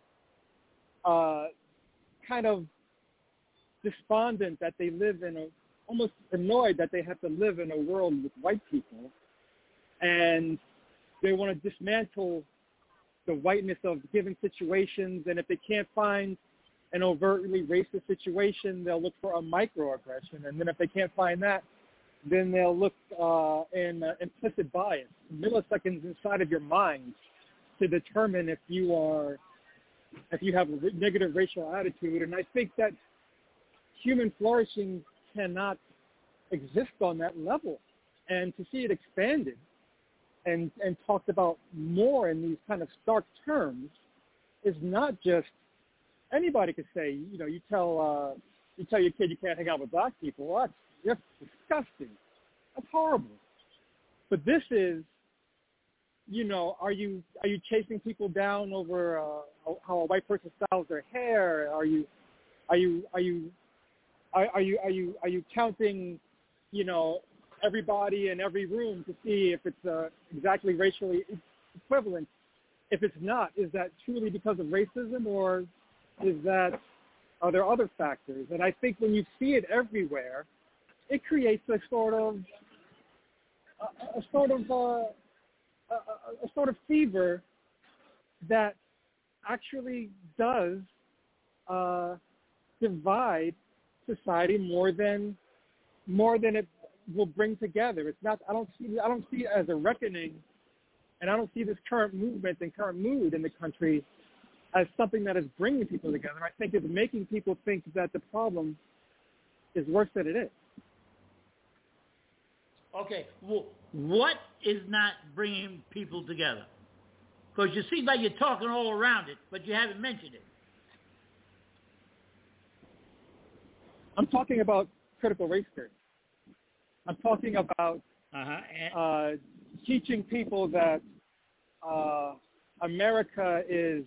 uh, kind of despondent that they live in a, almost annoyed that they have to live in a world with white people, and they want to dismantle the whiteness of given situations, and if they can't find an overtly racist situation, they'll look for a microaggression, and then if they can't find that, then they'll look uh, in uh, implicit bias, milliseconds inside of your mind, to determine if you are, if you have a negative racial attitude. And I think that human flourishing cannot exist on that level. And to see it expanded and, and talked about more in these kind of stark terms is not just, anybody could say, you know, you tell uh, you tell your kid you can't hang out with black people. Well, that's That's disgusting. That's horrible. But this is, you know, are you are you chasing people down over uh, how a white person styles their hair? Are you are you are you are, are you are you are you counting, you know, everybody in every room to see if it's uh, exactly racially equivalent? If it's not, is that truly because of racism, or is that, are there other factors? And I think when you see it everywhere, it creates a sort of a, a sort of uh, a, a sort of fever that actually does uh, divide society more than more than it will bring together. It's not. I don't see. I don't see it as a reckoning, and I don't see this current movement and current mood in the country as something that is bringing people together. I think it's making people think that the problem is worse than it is. Okay, well, what is not bringing people together? Because you seem like you're talking all around it, but you haven't mentioned it. I'm talking about critical race theory. I'm talking about uh-huh. and- uh, teaching people that uh, America is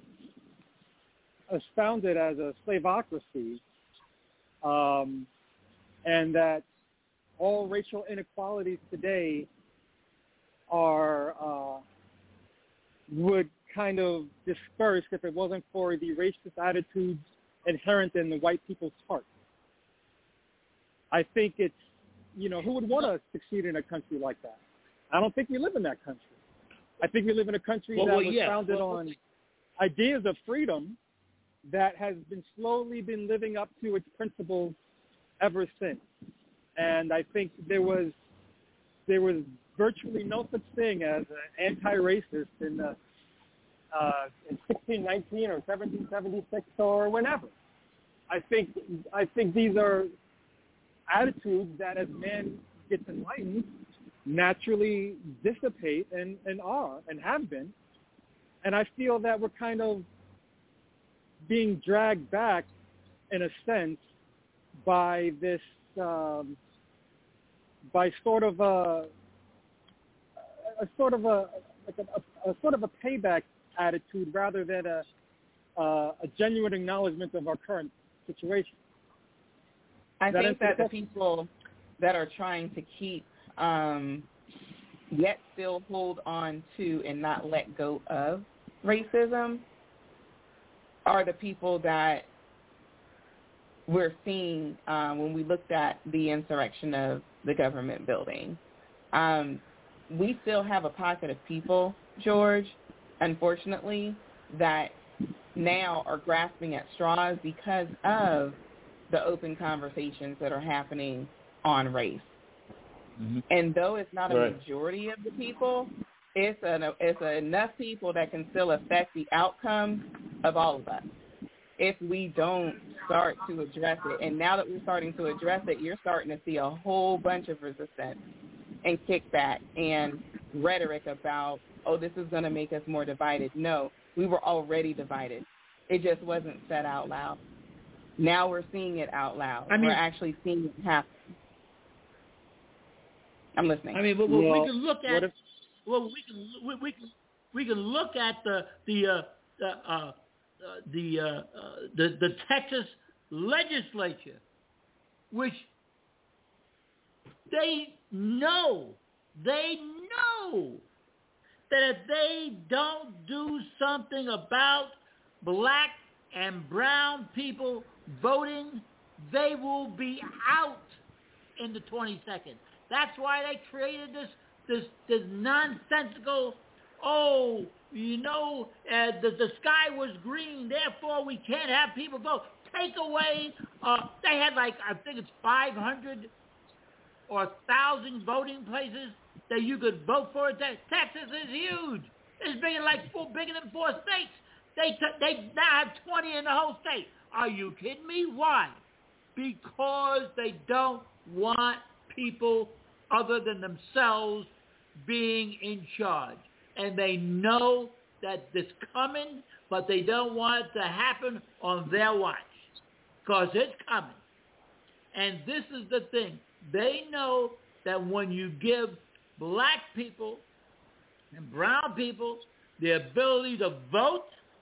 founded as a slavocracy, um, and that all racial inequalities today are uh, would kind of disperse if it wasn't for the racist attitudes inherent in the white people's heart. I think it's, you know, who would want to succeed in a country like that? I don't think we live in that country. I think we live in a country well, that well, was yeah. founded well, on ideas of freedom that has been slowly been living up to its principles ever since. And I think there was there was virtually no such thing as an anti-racist in the, uh, in sixteen nineteen or seventeen seventy-six or whenever. I think I think these are attitudes that, as man gets enlightened, naturally dissipate and, and are and have been. And I feel that we're kind of being dragged back, in a sense, by this, um, by sort of a, a sort of a, like a, a, a sort of a payback attitude rather than a, uh, a genuine acknowledgement of our current situation. I that think that the people that are trying to keep, um, yet still hold on to and not let go of racism are the people that we're seeing um, when we looked at the insurrection of the government building. Um, we still have a pocket of people, George, unfortunately, that now are grasping at straws because of the open conversations that are happening on race. Mm-hmm. And though it's not a right. majority of the people, it's, an, it's enough people that can still affect the outcome of all of us if we don't start to address it. And now that we're starting to address it, you're starting to see a whole bunch of resistance and kickback and rhetoric about, oh, this is going to make us more divided. No, we were already divided. It just wasn't said out loud. Now we're seeing it out loud. I mean, we're actually seeing it happen. I'm listening. I mean, well, well, well, we can look at if, well, we can we, we can we can look at the the uh, the uh, the, uh, uh, the the Texas legislature, which they know they know that if they don't do something about black and brown people voting, they will be out in the twenty-second. That's why they created this this this nonsensical, oh, you know, uh, the, the sky was green, therefore we can't have people vote. Take away, uh, they had like, I think it's five hundred or one thousand voting places that you could vote for. Texas is huge. It's bigger, like four, bigger than four states. They t- they now have twenty in the whole state. Are you kidding me? Why? Because they don't want people other than themselves being in charge. And they know that it's coming, but they don't want it to happen on their watch because it's coming. And this is the thing. They know that when you give black people and brown people the ability to vote,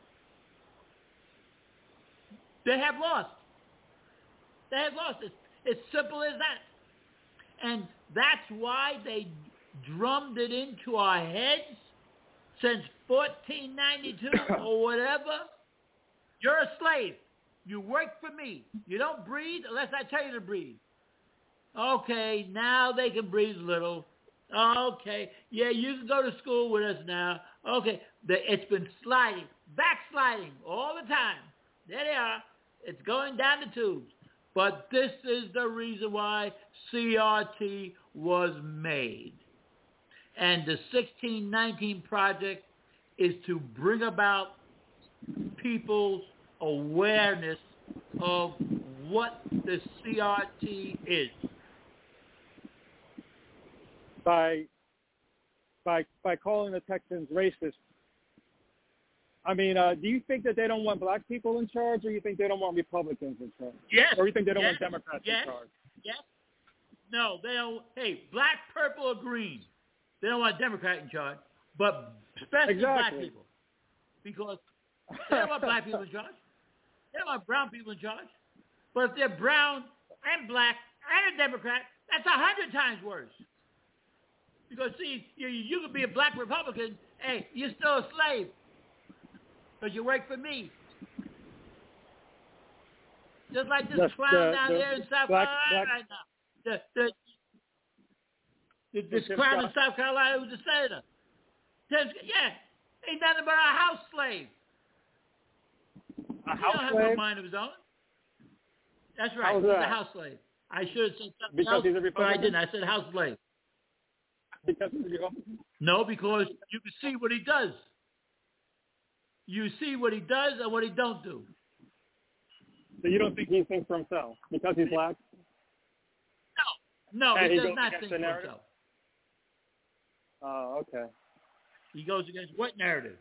they have lost. They have lost. It's, it's simple as that. And that's why they drummed it into our heads since fourteen ninety-two or whatever. You're a slave. You work for me. You don't breathe unless I tell you to breathe. Okay, now they can breathe a little. Okay, yeah, you can go to school with us now. Okay, it's been sliding, backsliding all the time. There they are. It's going down the tubes. But this is the reason why C R T was made. And the sixteen nineteen project is to bring about people's awareness of what the C R T is. By by by calling the Texans racist. I mean, uh, do you think that they don't want black people in charge, or you think they don't want Republicans in charge? Yes. Or you think they don't yes, want Democrats yes, in charge? Yes. No, they don't. Hey, black, purple, or green. They don't want a Democrat in charge, but especially exactly. black people. Because they don't want black people in charge. They don't want brown people in charge. But if they're brown and black and a Democrat, that's a hundred times worse. Because, see, you, you could be a black Republican, hey, you're still a slave. Because you work for me. Just like this Yes, clown the, down the there in South black, Carolina black, right now. The, the, This, this crowd in South Carolina was a senator. Tim, yeah, ain't nothing but a house slave. A he house don't have slave? no mind of his own. That's right. How's He's that? a house slave. I should have said something because else, he's a but I Republican? didn't. I said house slave. Because he's a Republican? No, because you can see what he does. You see what he does and what he don't do. So you don't think he thinks for himself because he's black? No, no, and he, he does goes not against think the for narrative? himself. Oh, okay. He goes against what narrative?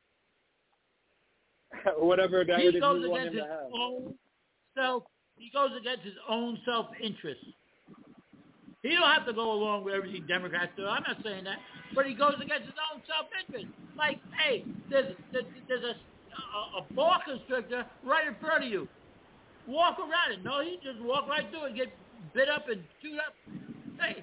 Whatever narrative He goes you want against him his to have. own self. He goes against his own self-interest. He don't have to go along with everything Democrats do. I'm not saying that, but he goes against his own self-interest. Like, hey, there's there's, there's a, a a boa constrictor right in front of you. Walk around it. No, he just walk right through it, get bit up and shoot up. Hey.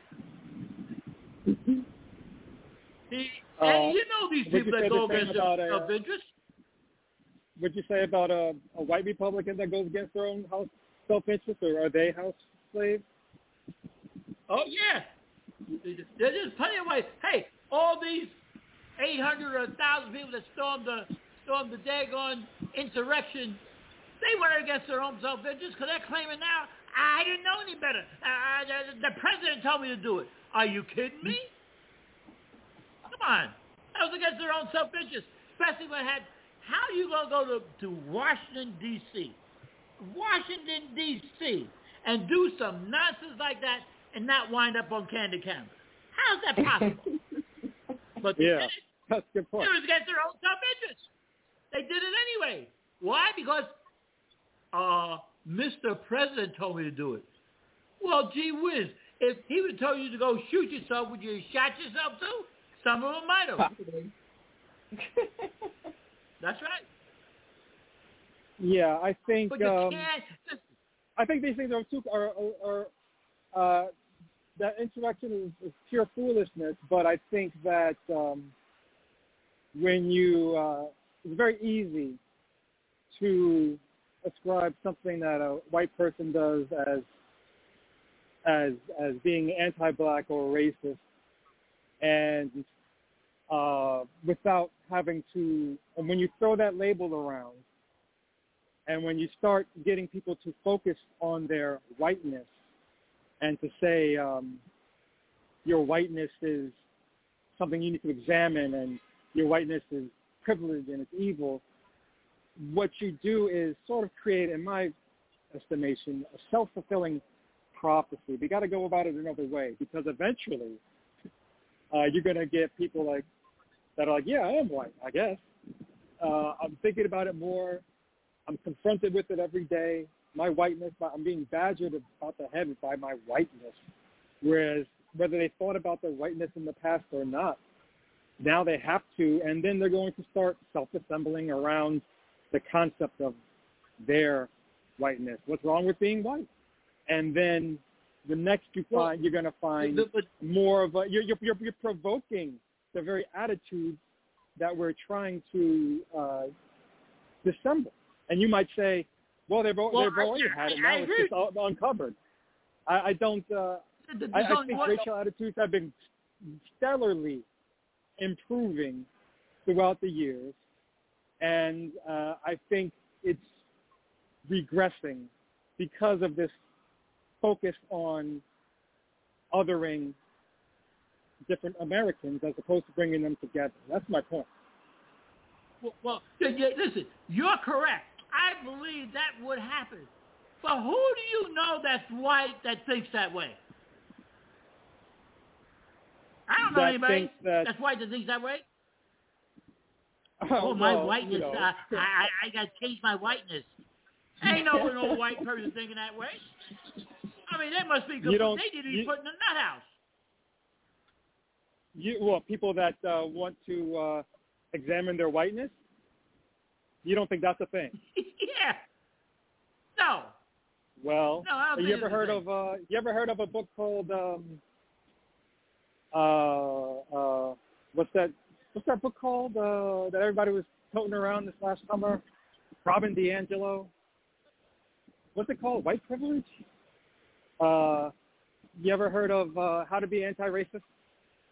He, Uh, and you know these people that go against their a, self-interest. Would you say about a, a white Republican that goes against their own house self-interest, or are they house slaves? Oh, yeah. There's just plenty of ways. Hey, all these eight hundred or one thousand people that stormed the stormed the daggone insurrection, they went against their own self-interest because they're claiming now, I didn't know any better. Uh, the, the president told me to do it. Are you kidding me? Come on. That was against their own self-interest, especially when it had, how are you going to go to, to Washington, D C, Washington, D C, and do some nonsense like that and not wind up on candid camera? How is that possible? But they Yeah, did it. that's a good point. It was against their own self-interest. They did it anyway. Why? Because uh, Mister President told me to do it. Well, gee whiz. If he would tell you to go shoot yourself, would you have shot yourself too? Some of them might have. That's right. Yeah, I think. But you um, can't. Just, I think these things are too are are, are uh, that insurrection is, is pure foolishness. But I think that um, when you uh, it's very easy to ascribe something that a white person does as as as being anti-black or racist, and uh, without having to, and when you throw that label around, and when you start getting people to focus on their whiteness, and to say um, your whiteness is something you need to examine, and your whiteness is privilege and it's evil, what you do is sort of create, in my estimation, a self-fulfilling prophecy. We got to go about it another way, because eventually uh, you're going to get people like that are like, yeah, I am white, I guess. Uh, I'm thinking about it more. I'm confronted with it every day. My whiteness, I'm being badgered about the head by my whiteness. Whereas whether they thought about their whiteness in the past or not, now they have to, and then they're going to start self-assembling around the concept of their whiteness. What's wrong with being white? And then the next you find, well, you're going to find the, the, more of a, you're, you're, you're provoking the very attitude that we're trying to uh, dissemble. And you might say, well, they've, well, they've already I, had it. Now I it's agree. Just all uncovered. I, I don't, uh, I, I think racial attitudes have been stellarly improving throughout the years. And uh, I think it's regressing because of this focus on othering different Americans as opposed to bringing them together. That's my point. Well, well yeah, yeah, listen, you're correct. I believe that would happen. But who do you know that's white that thinks that way? I don't know that anybody that, that's white that thinks that way. Oh, oh my well, whiteness, you know. uh, I, I got to change my whiteness. Ain't no no white person thinking that way. I mean, they must be good. They need to be put in the nut house. You, well, people that uh, want to uh, examine their whiteness, you don't think that's a thing? Yeah. No. Well, no, I don't you ever heard of uh, you ever heard of a book called um, uh, uh, what's that? What's that book called uh, that everybody was toting around this last summer? Robin DiAngelo. What's it called? White Privilege? Uh, you ever heard of uh, How to Be Anti-Racist?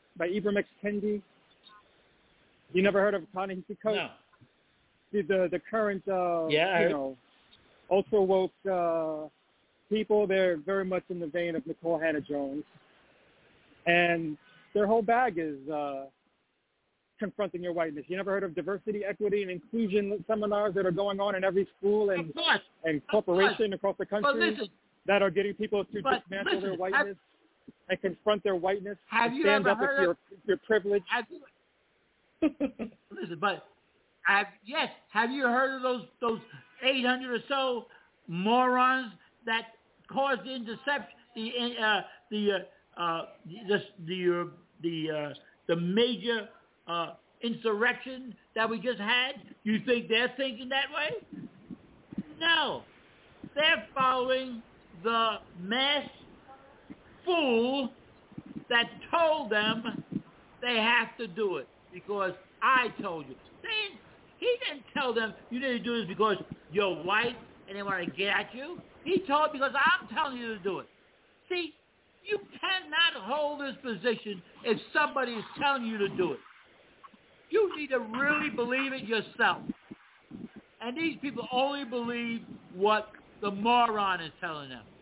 by Ibram X. Kendi. You never heard of Ta-Nehisi Coates? No. The the, the current uh, yeah, you know ultra woke uh, people. They're very much in the vein of Nicole Hannah Jones, and their whole bag is uh, confronting your whiteness. You never heard of diversity, equity, and inclusion seminars that are going on in every school and and corporation across the country listen, that are getting people to but dismantle listen, their whiteness have, and confront their whiteness have and you stand ever up heard with your of, your privilege. have you, listen, but have, yes, have you heard of those those eight hundred or so morons that caused the interception, the uh, the uh, uh, the the uh, the, uh, the major uh, insurrection that we just had? You think they're thinking that way? No, they're following the mass fool that told them they have to do it because I told you. They, he didn't tell them you need to do this because you're white and they want to get at you. He told because I'm telling you to do it. See, you cannot hold this position if somebody is telling you to do it. You need to really believe it yourself. And these people only believe what the moron is telling them.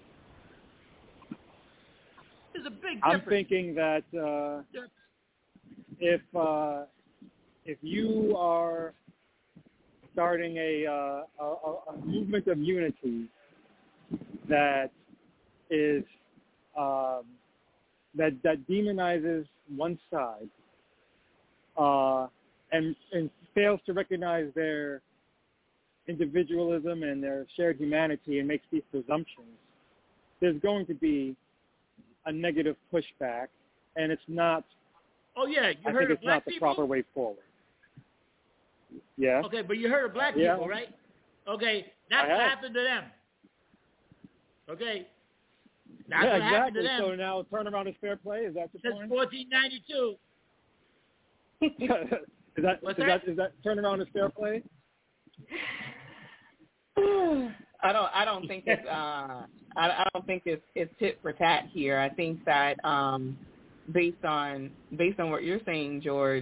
There's a big difference. I'm thinking that uh, if uh, if you are starting a, uh, a, a movement of unity that is um, that that demonizes one side uh, and and fails to recognize their individualism and their shared humanity and makes these presumptions, there's going to be a negative pushback, and it's not. Oh yeah, you I heard think of it's black not the people? proper way forward. Yeah. Okay, but you heard of black yeah. people, right? Okay, that's what happened to them. Okay, that's yeah, what exactly. happened to them. So now turnaround is fair play. Is that the Since point? fourteen ninety-two. is that What's is that? that is that turnaround is fair play? I don't. I don't think it's. Uh, I, I don't think it's it's tit for tat here. I think that um, based on based on what you're saying, George,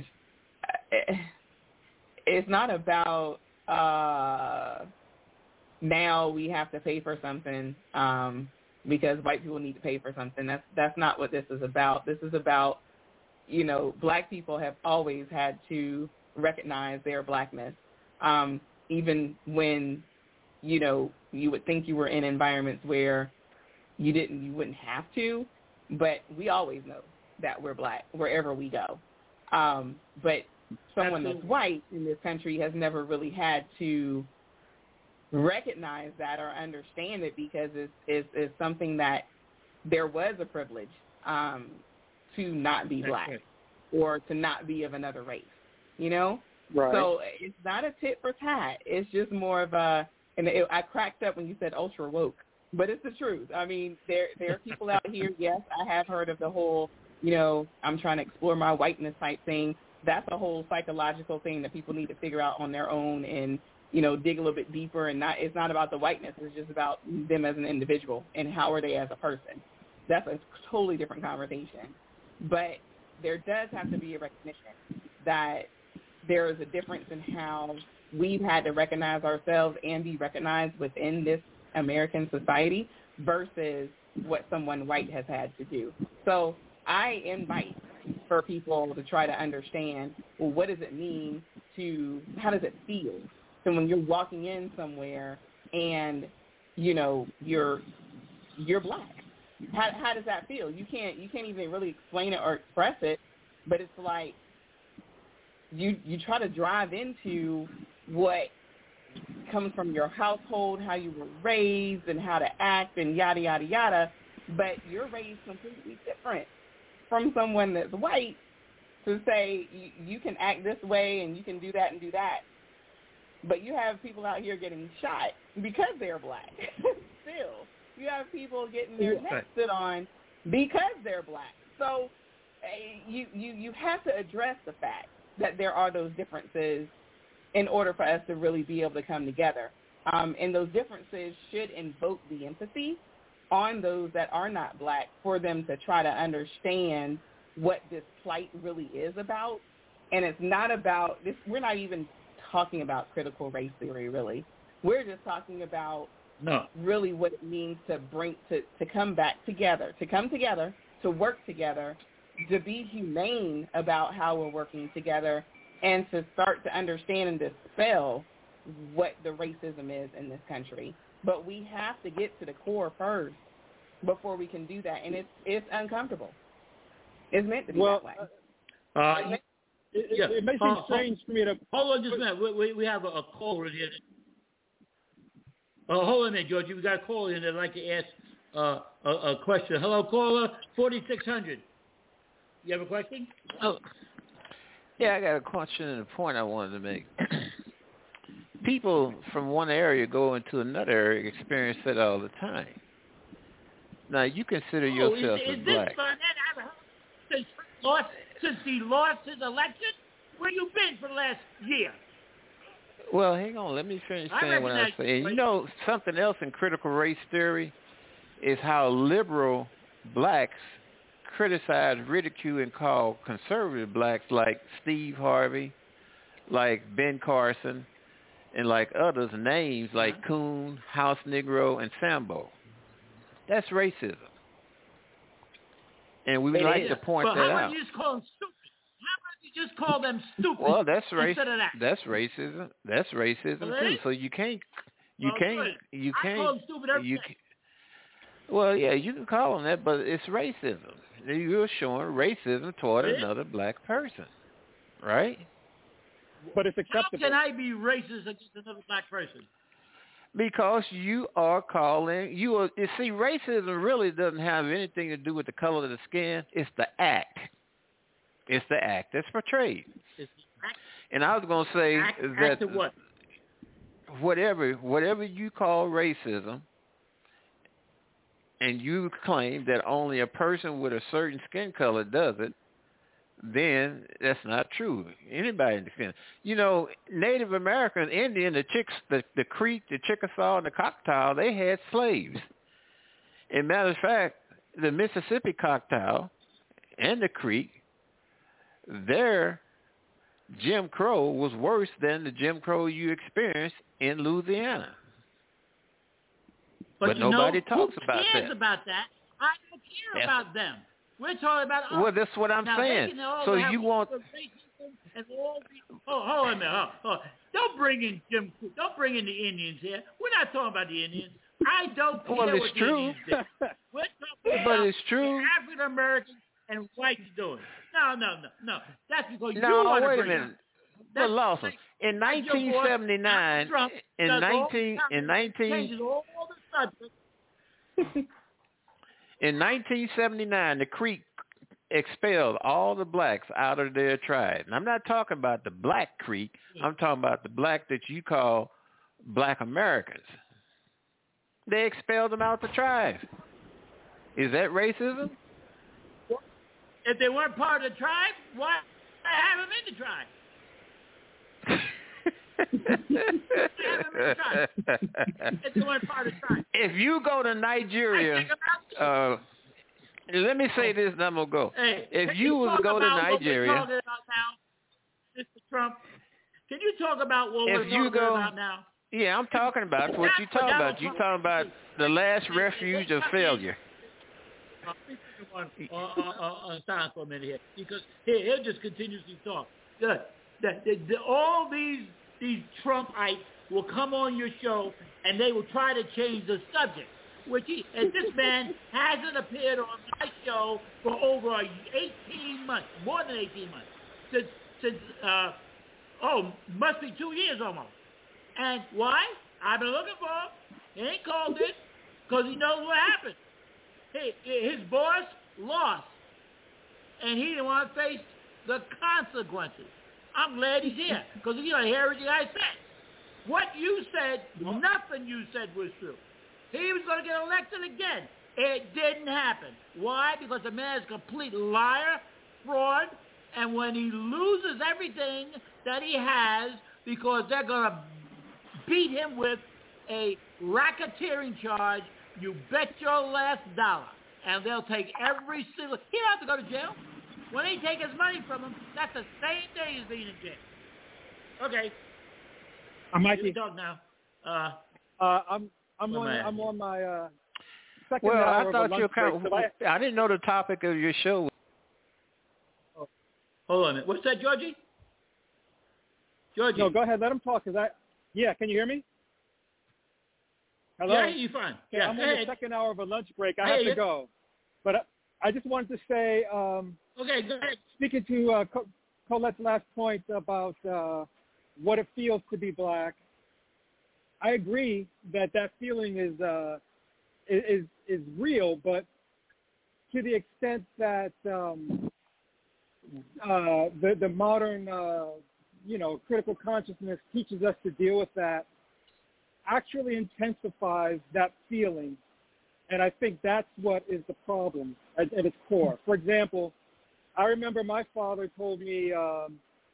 it's not about uh, now we have to pay for something um, because white people need to pay for something. That's that's not what this is about. This is about, you know, black people have always had to recognize their blackness, um, even when, you know, you would think you were in environments where you didn't, you wouldn't have to, but we always know that we're black wherever we go. Um, but someone Absolutely. that's white in this country has never really had to recognize that or understand it because it's, it's, it's something that there was a privilege um, to not be black or to not be of another race, you know? Right. So it's not a tit for tat. It's just more of a, and it, I cracked up when you said ultra woke, but it's the truth. I mean, there there are people out here, yes, I have heard of the whole, you know, I'm trying to explore my whiteness type thing. That's a whole psychological thing that people need to figure out on their own and, you know, dig a little bit deeper. And not it's not about the whiteness. It's just about them as an individual and how are they as a person. That's a totally different conversation. But there does have to be a recognition that there is a difference in how we've had to recognize ourselves and be recognized within this American society versus what someone white has had to do. So I invite for people to try to understand, well, what does it mean to, how does it feel? So when you're walking in somewhere and, you know, you're you're black, how how does that feel? You can't you can't even really explain it or express it, but it's like you you try to drive into what comes from your household, how you were raised and how to act and yada, yada, yada, but you're raised completely different from someone that's white to say you, you can act this way and you can do that and do that. But you have people out here getting shot because they're black. Still, you have people getting their necks stood on because they're black. So uh, you, you, you have to address the fact that there are those differences in order for us to really be able to come together. Um, and those differences should invoke the empathy on those that are not black for them to try to understand what this plight really is about. And it's not about this. We're not even talking about critical race theory, really. We're just talking about no. really what it means to bring to, to come back together, to come together, to work together, to be humane about how we're working together, and to start to understand and dispel what the racism is in this country. But we have to get to the core first before we can do that, and it's it's uncomfortable. It's meant to be well, that way. Uh, it, it, yeah. it makes uh, me strange for me to... Hold on just a minute. We, we, we have a, a caller here. Uh, hold on a minute, Georgie. We got a caller in that'd like to ask uh, a, a question. Hello, caller, forty-six hundred. You have a question? Oh, yeah, I got a question and a point I wanted to make. People from one area go into another area, experience that all the time. Now, you consider oh, yourself is, as is black. This fun? I've heard since, lost, since he lost his election? Where you been for the last year? Well, hang on. Let me finish I saying what I'm saying. You know, something else in critical race theory is how liberal blacks criticize, ridicule, and call conservative blacks like Steve Harvey, like Ben Carson, and like others, names like uh-huh. Coon, House Negro, and Sambo. That's racism. And we would like is. to point well, that how out. How about you just call them stupid? How about you just call them stupid Well, that's race. instead of that? That's racism. That's racism well, too. So you can't, you well, can't, good. you can't. I call them stupid every you day. can't, well, yeah, you can call them that, but it's racism. You're showing racism toward It another black person, right? But it's acceptable. How can I be racist against another black person? Because you are calling, you are, you see, racism really doesn't have anything to do with the color of the skin. It's the act. It's the act that's portrayed. It's the act. And I was going to say act, that act what? whatever, whatever you call racism, and you claim that only a person with a certain skin color does it, then that's not true. Anybody in the skin. You know, Native American, Indian, the Chicks, the, the Creek, the Chickasaw, and the Choctaw, they had slaves. As a matter of fact, the Mississippi Choctaw and the Creek, their Jim Crow was worse than the Jim Crow you experienced in Louisiana. But, but you nobody know, talks who about cares that. about that? I don't care Yes. about them. We're talking about us. Well, that's what I'm now, saying. They can all So have you want... racism and all the... Oh, hold on a minute. Hold, hold. Don't bring in Jim. Don't bring in the Indians here. We're not talking about the Indians. I don't care well, it's what true. the Indians did. We're talking but about it's true. African Americans and whites doing. No, no, no, no. That's because no, you want to wait bring a minute. That's But Lawson, in nineteen seventy-nine, in nineteen in nineteen all the subjects. in nineteen seventy-nine, the Creek expelled all the blacks out of their tribe. And I'm not talking about the Black Creek. I'm talking about the black that you call Black Americans. They expelled them out the tribe. Is that racism? If they weren't part of the tribe, why have them in the tribe? if they weren't part of the tribe. If you go to Nigeria, uh, let me say this, and I'm gonna go. Hey, if you was to go to Nigeria, what we're talking about now, Mister Trump, can you talk about what if we're you talking go, about now? Yeah, I'm talking about what you talking about. You talking about the last refuge of failure. On, on, on, on time for a minute here, because here he'll just continuously talk. The, the, the, the, all these these Trumpites will come on your show and they will try to change the subject. Which he, and this man hasn't appeared on my show for over eighteen months, more than eighteen months, since since uh, oh, must be two years almost. And why? I've been looking for him. He ain't called it because he knows what happened. Hey, his boss lost, and he didn't want to face the consequences. I'm glad he's here, because you know, hear what I said. What you said, nothing you said was true. He was going to get elected again. It didn't happen. Why? Because the man is a complete liar, fraud, and when he loses everything that he has, because they're going to beat him with a racketeering charge, you bet your last dollar. And they'll take every single... He don't have to go to jail. When they take his money from him, that's the same thing as being in jail. Okay. I'm Mikey. Talk now. Uh, uh, I'm I'm on I I'm on my uh, second well, hour I thought of a you lunch break. kind So I, I didn't know the topic of your show. Hold on a minute. What's that, Georgie? Georgie. No, go ahead. Let him talk. Cause I, yeah, can you hear me? Hello? Yeah, you're fine. Okay, Yeah, I'm go on ahead. the second hour of a lunch break. I Hey, have to yeah. go. But I, I just wanted to say, um, Okay, go ahead. speaking to uh, Co- Colette's last point about uh, what it feels to be black, I agree that that feeling is uh, is is real, but to the extent that um, uh, the the modern uh, you know critical consciousness teaches us to deal with that, actually intensifies that feeling, and I think that's what is the problem at, at its core. For example, I remember my father told me, um,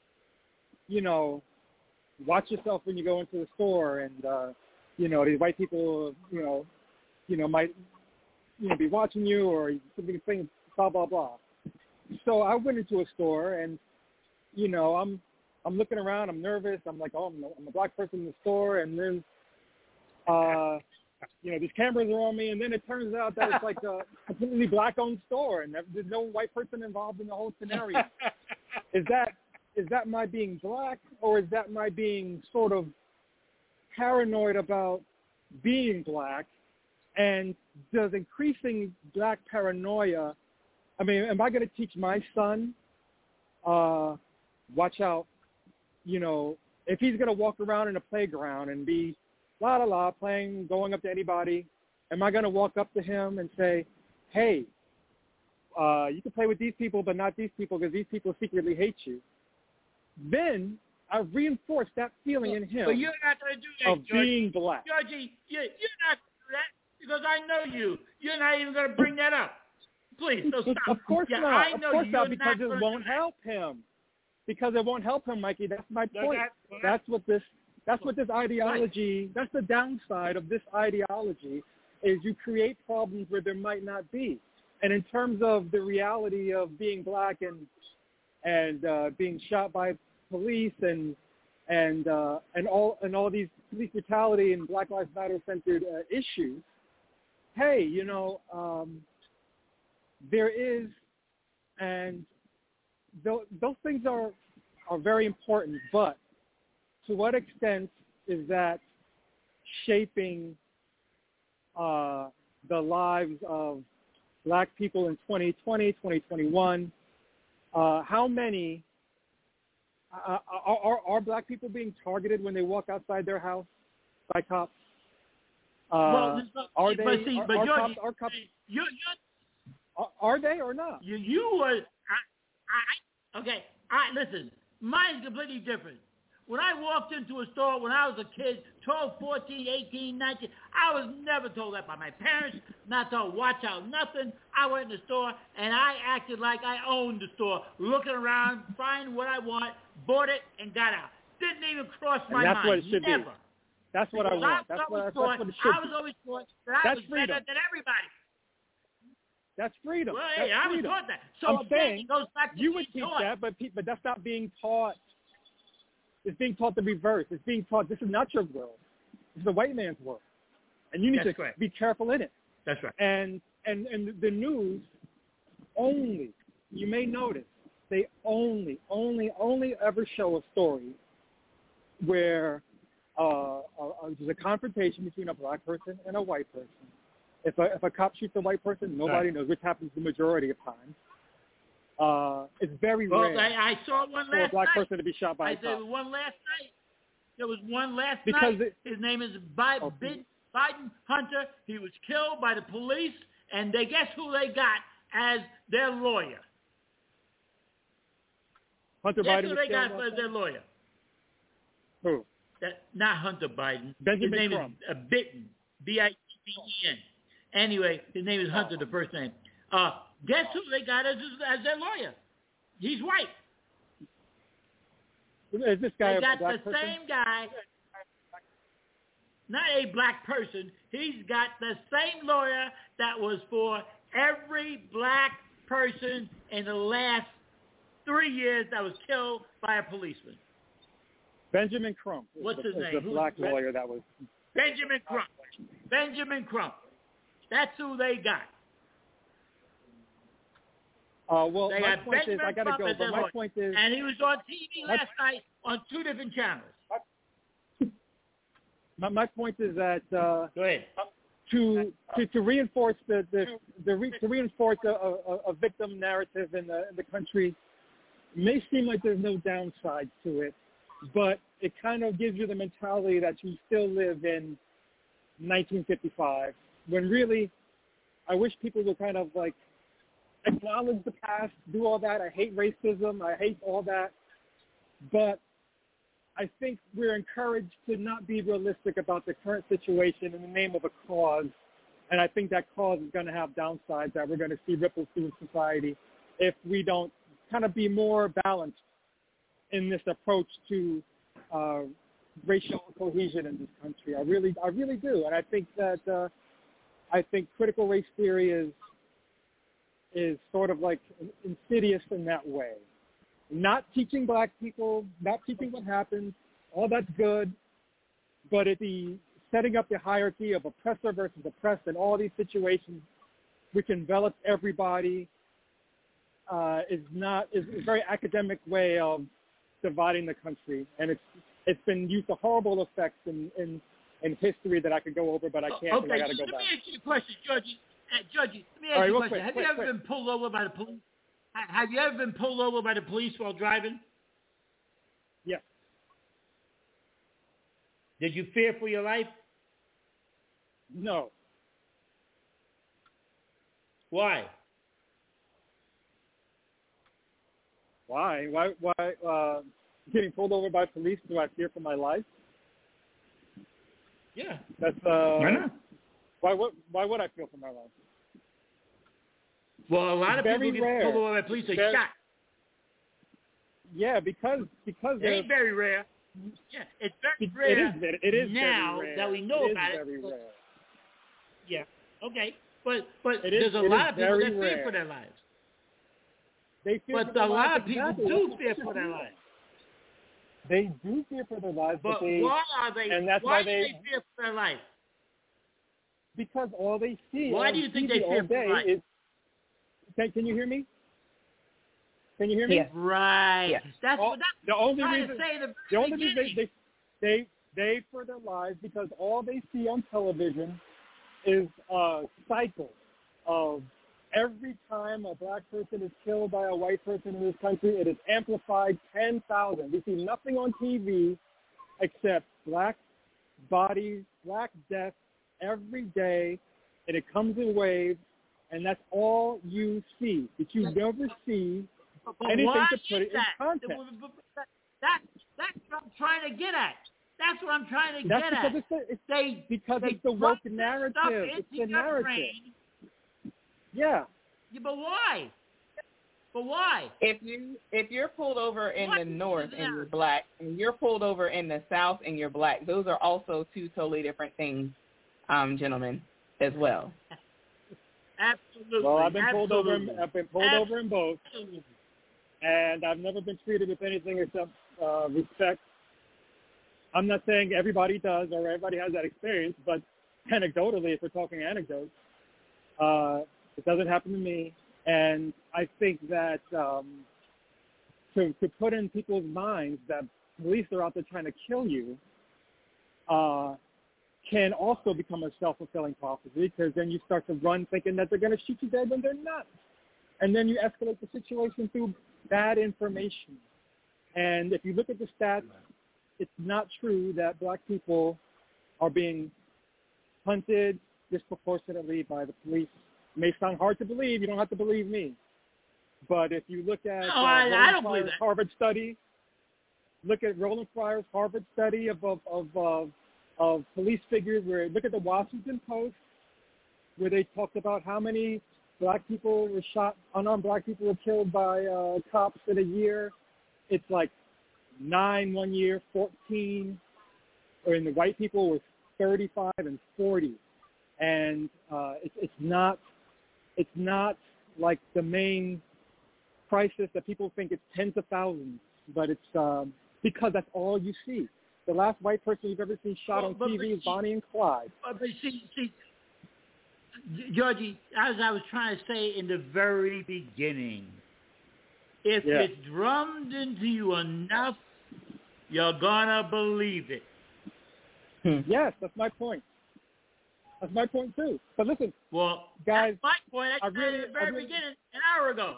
you know, watch yourself when you go into the store, and uh, you know these white people, you know, you know might, you know, be watching you or something, thing, blah blah blah. So I went into a store, and you know, I'm I'm looking around, I'm nervous, I'm like, oh, I'm, I'm a black person in the store, and then, uh, you know, these cameras are on me, and then it turns out that it's like a completely black-owned store, and there's no white person involved in the whole scenario. Is that is that my being black, or is that my being sort of paranoid about being black? And does increasing black paranoia, I mean, am I going to teach my son, uh, watch out, you know, if he's going to walk around in a playground and be la la la playing, going up to anybody, am I going to walk up to him and say, hey, uh, you can play with these people, but not these people because these people secretly hate you? Then I reinforce that feeling well, in him but you're not going to do that, of Georgie. being black. Georgie, you, you're not going to do that because I know you. You're not even going to bring that up. Please, so stop. Of course yeah, not. I Of know course you. not, You're because not it won't help him. Because it won't help him, Mikey. That's my point. That, that's what this. That's what this ideology. Right. That's the downside of this ideology, is you create problems where there might not be. And in terms of the reality of being black and and uh, being shot by police and and uh, and all and all these police brutality and Black Lives Matter centered uh, issues, hey, you know, um, there is, and th- those things are are very important. But to what extent is that shaping uh, the lives of black people in twenty twenty, twenty twenty-one? Uh, how many uh, are, are, are black people being targeted when they walk outside their house by cops? Uh, well, are they? But see, are, but are, Georgie, cops, are cops? You, you, are, are they or not? You, you were. I, I, okay. I listen. Mine's completely different. When I walked into a store when I was a kid, twelve, fourteen, eighteen, nineteen, I was never told that by my parents, not told watch out, nothing. I went in the store and I acted like I owned the store, looking around, find what I want, bought it, and got out. Didn't even cross my and that's mind. what it should never. be. That's what because I want. I That's what, taught, that's what it should I was be. always taught that I That's was freedom. better than everybody. That's freedom. Well, that's hey, I was freedom. taught that. So I'm again, saying it goes back to you would being teach taught. that, but pe- but that's not being taught. It's being taught the reverse. It's being taught this is not your world. This is the white man's world, and you need That's to correct. be careful in it. That's right. And and and the news only, you may notice, they only only only ever show a story where uh, uh, there's a confrontation between a black person and a white person. If a if a cop shoots a white person, nobody right. knows, which happens the majority of times. Uh, it's very well, rare I, I saw one for a last black night. person to be shot by I a said cop. one last night. There was one last Because night. it, His name is Bi- oh, Biden, Biden Hunter. He was killed by the police, and they guess who they got as their lawyer? Hunter guess Biden who was they killed got last as their lawyer? Who? That, not Hunter Biden. Benjamin his name Trump. is uh, Bitten, B I T T E N. Anyway, his name is Hunter, the first name. Uh, guess who they got as, as their lawyer? He's white. Is this guy they a got black the person? same guy, not a black person. He's got the same lawyer that was for every black person in the last three years that was killed by a policeman. Benjamin Crump. What's the, his name? The Who's black Ben- lawyer that was. Benjamin Crump. Benjamin Crump. That's who they got. Uh, well, they my got point Benjamin is, I got to Crump go. as But their my lawyer. point is, and he was on T V my, last night on two different channels. My, my point is that uh, Go ahead. to to to reinforce the the, the re, to reinforce a, a, a victim narrative in the in the country may seem like there's no downside to it, but it kind of gives you the mentality that you still live in nineteen fifty-five, when really I wish people would kind of like acknowledge the past, do all that. I hate racism. I hate all that. But I think we're encouraged to not be realistic about the current situation in the name of a cause. And I think that cause is going to have downsides that we're going to see ripple through society if we don't kind of be more balanced in this approach to uh, racial cohesion in this country. I really, I really do. And I think that uh, I think critical race theory is is sort of like insidious in that way. Not teaching black people, not teaching what happens, all that's good, but it the setting up the hierarchy of oppressor versus oppressed in all these situations, which envelops everybody, uh, is not is a very academic way of dividing the country, and it's it's been used to horrible effects in in, in history that I could go over, but I can't. Okay, I got to go let back. me ask you a question, Georgie. Uh, Georgie, let me ask All right, you a real question. quick, Have quick, you ever quick. been pulled over by the police? Have you ever been pulled over by the police while driving? Yes. Did you fear for your life? No. Why? Why? Why? Why? Uh, getting pulled over by police? Do I fear for my life? Yeah. That's uh. Why not? Why would Why would I fear for my life? Well, a lot of Very people get rare. pulled over by police are Very- shot. Yeah, because because It ain't very rare. Yeah, it's very it, rare. it is. It is now very rare. that we know it about is it. very but- rare. Yeah. Okay. But but It is- there's a it lot is of people very that fear rare. for their lives. They fear But for their a lot lives, of people exactly. do That's fear what for their you're lives. They do fear for their lives, but, But they why are they? and that's why why do they, they fear for their life? because all they see Why on do you think T V they all fear for day life? is. Can, can you hear me? Can you hear me? Yes. Right. Yes. That's All- what that's the only trying reason to say. The, the only reason beginning. they, they they they for their lives because all they see on television is a cycle of every time a black person is killed by a white person in this country, it is amplified ten thousand. We see nothing on T V except black bodies, black deaths every day, and it comes in waves, and that's all you see. But you never see But, but anything why to put is it in that? context. That, that, that's what I'm trying to get at. That's what I'm trying to That's get because at. it's the, it's, They because they it's the drop woke this narrative. stuff It's into the your narrative. brain. Yeah. Yeah, but why? But why? If you if you're pulled over in What the north is and that? you're black, and you're pulled over in the south and you're black, those are also two totally different things, um, gentlemen, as well. Absolutely. Well, I've been pulled over. In, Absolutely. I've been pulled over in both, Absolutely. and I've never been treated with anything except uh, respect. I'm not saying everybody does or everybody has that experience, but anecdotally, if we're talking anecdotes, uh, it doesn't happen to me. And I think that um, to to put in people's minds that police are out there trying to kill you uh, can also become a self-fulfilling prophecy, because then you start to run thinking that they're going to shoot you dead when they're not. And then you escalate the situation through bad information. And if you look at the stats, it's not true that black people are being hunted disproportionately by the police. It may sound hard to believe. You don't have to believe me. But if you look at No, uh, I- I Roland don't believe Fryer's that. Harvard study, look at Roland Fryer's Harvard study of of of, of, of police figures. Where look at the Washington Post, where they talked about how many black people were shot, unarmed black people were killed by uh, cops in a year. It's like nine one year, fourteen, or in the white people was thirty-five and forty, and uh, it's it's not it's not like the main crisis that people think it's tens of thousands, but it's um, because that's all you see. The last white person you've ever seen shot well, on T V is Bonnie and Clyde. But, but see, see, Georgie, as I was trying to say in the very beginning, if yeah. it's drummed into you enough, you're gonna believe it. Hmm. Yes, that's my point. That's my point too. But listen, well, guys, that's my point. I I really, at the very really, beginning, an hour ago.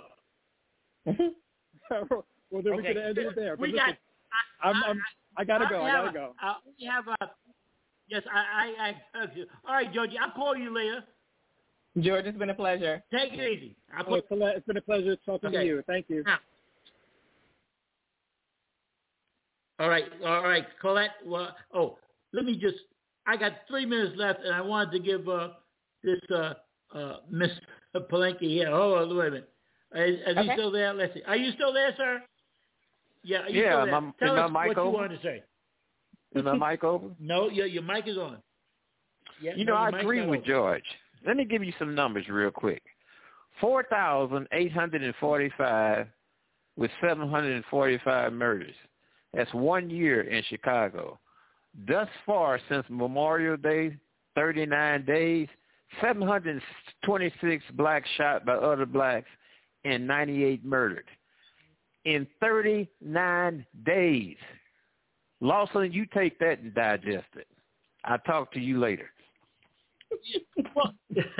well, then okay. we could end it there. But we listen, got. I, I'm, I'm, I gotta I go. I gotta a, go. Uh, we have a. Yes, I, I, I. All right, Georgie, I'll call you later. George, it's been a pleasure. Take it easy. I'll put... oh, it's been a pleasure talking okay. to you. Thank you. Now. All right, all right, Colette. Well, oh, let me just. I got three minutes left, and I wanted to give uh, this uh, uh, Miss Palenque here. Hold on, wait a minute. Is, is okay. he still there? Let's see. Are you still there, sir? Yeah. Are you yeah. still there? My, Tell us my what over? you want to say. Is my mic open? No, your your mic is on. Yeah, you no, know, I agree with open. George. Let me give you some numbers real quick. four thousand eight hundred forty-five with seven hundred forty-five murders. That's one year in Chicago. Thus far, since Memorial Day, thirty-nine days, seven hundred twenty-six blacks shot by other blacks and ninety-eight murdered. In thirty-nine days. Lawson, you take that and digest it. I'll talk to you later. Well,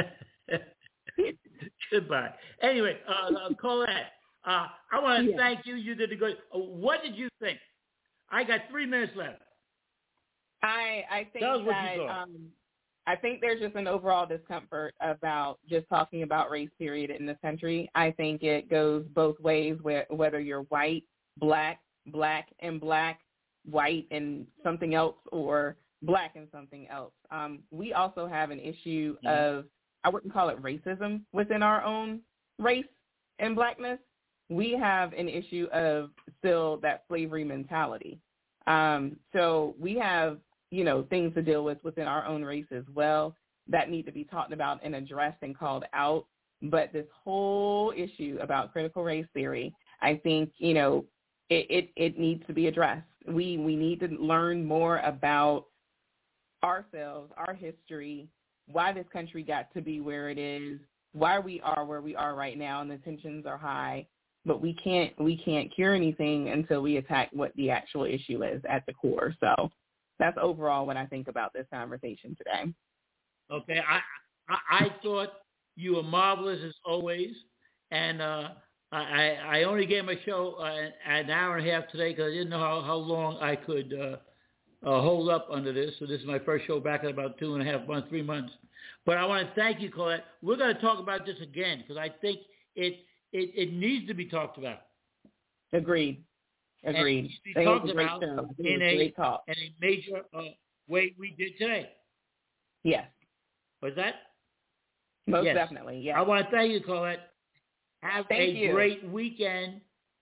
goodbye. Anyway, uh, uh, Colette, uh, I want to yeah. thank you. You did a good. Uh, what did you think? I got three minutes left. I I think Tell us that what you thought. um, I think there's just an overall discomfort about just talking about race period in this country. I think it goes both ways, where, whether you're white, black, black and black, white and something else, or black and something else. Um, we also have an issue mm-hmm. of, I wouldn't call it racism within our own race and blackness. We have an issue of still that slavery mentality. Um, so we have, you know, things to deal with within our own race as well that need to be talked about and addressed and called out. But this whole issue about critical race theory, I think, you know, it, it, it needs to be addressed. We we need to learn more about ourselves, our history, why this country got to be where it is, why we are where we are right now, and the tensions are high. But we can't we can't cure anything until we attack what the actual issue is at the core. So that's overall what I think about this conversation today. Okay, I I, I thought you were marvelous as always, and uh, I I only gave my show uh, an hour and a half today because I didn't know how, how long I could uh, uh, hold up under this. So this is my first show back in about two and a half months, three months. But I want to thank you, Colette. We're going to talk about this again because I think it. It, it needs to be talked about. Agreed. Agreed. And it needs to be talked about in a, in a major uh, way we did today. Yes. Was that? Most yes. definitely, yes. I want to thank you, Colette. Have thank a you. great weekend.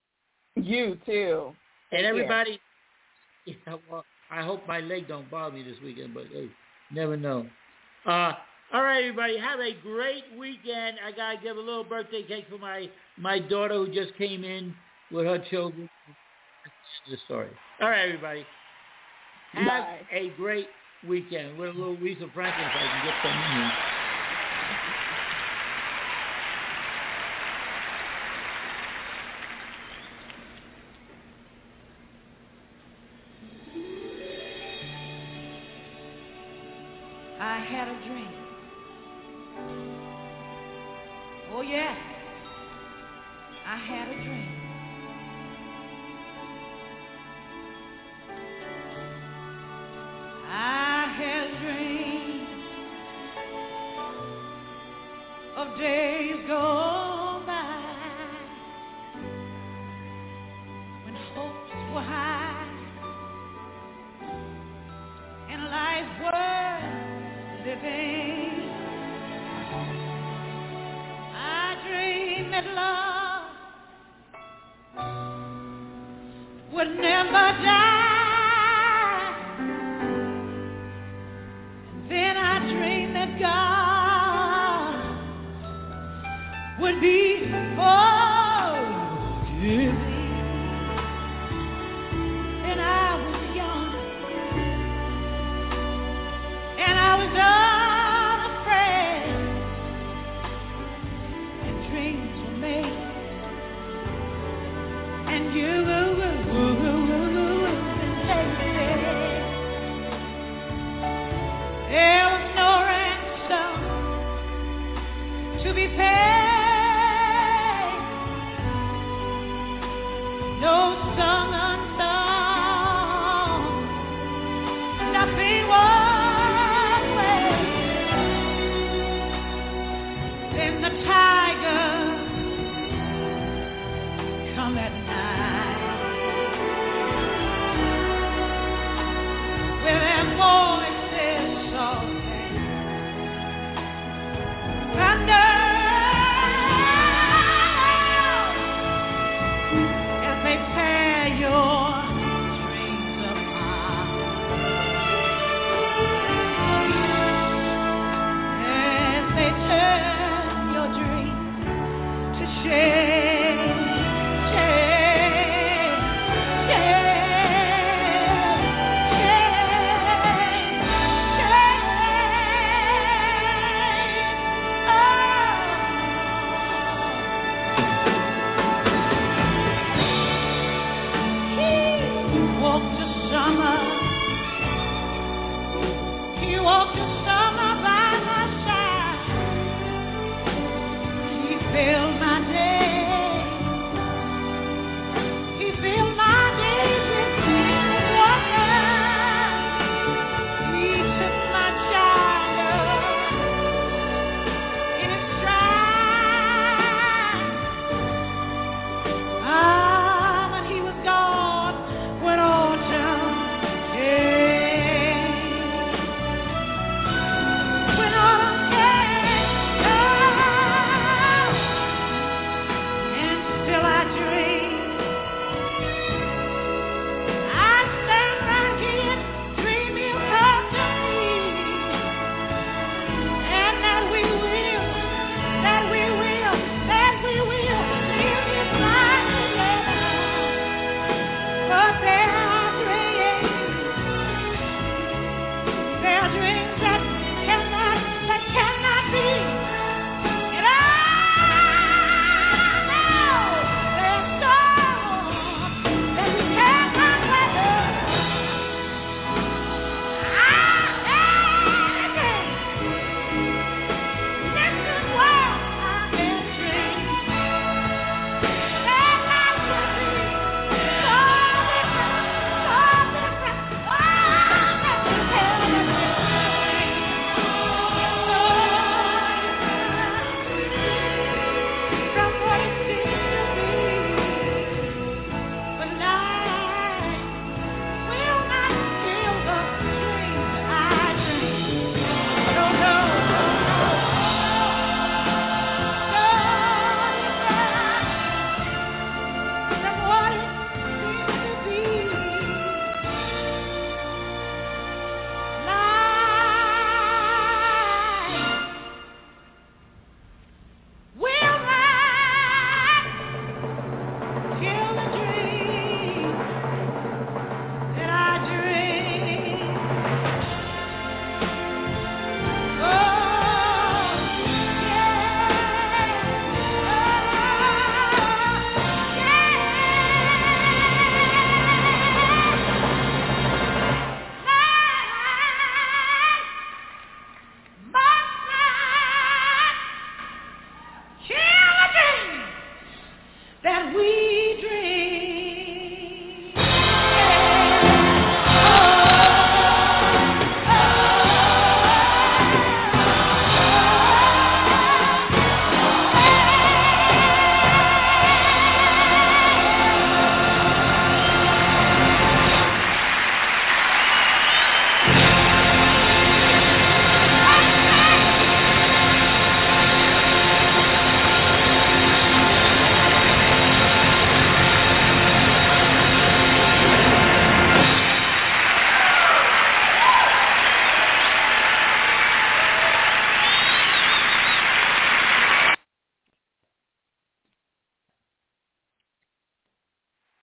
You too. And Take everybody, yeah, well, I hope my leg don't bother me this weekend, but hey, never know. Uh, All right, everybody, have a great weekend. I got to give a little birthday cake for my, my daughter who just came in with her children. That's the story. All right, everybody. Have Bye. a great weekend. With a little Aretha Franklin if I can get some in here. I had a dream. Oh, yeah, I had a dream. I had a dream of days gone by when hopes were high and life was living. That love would never die. Then I dreamed that God would be, oh, to be paid. No song unsung, nothing was left in the time.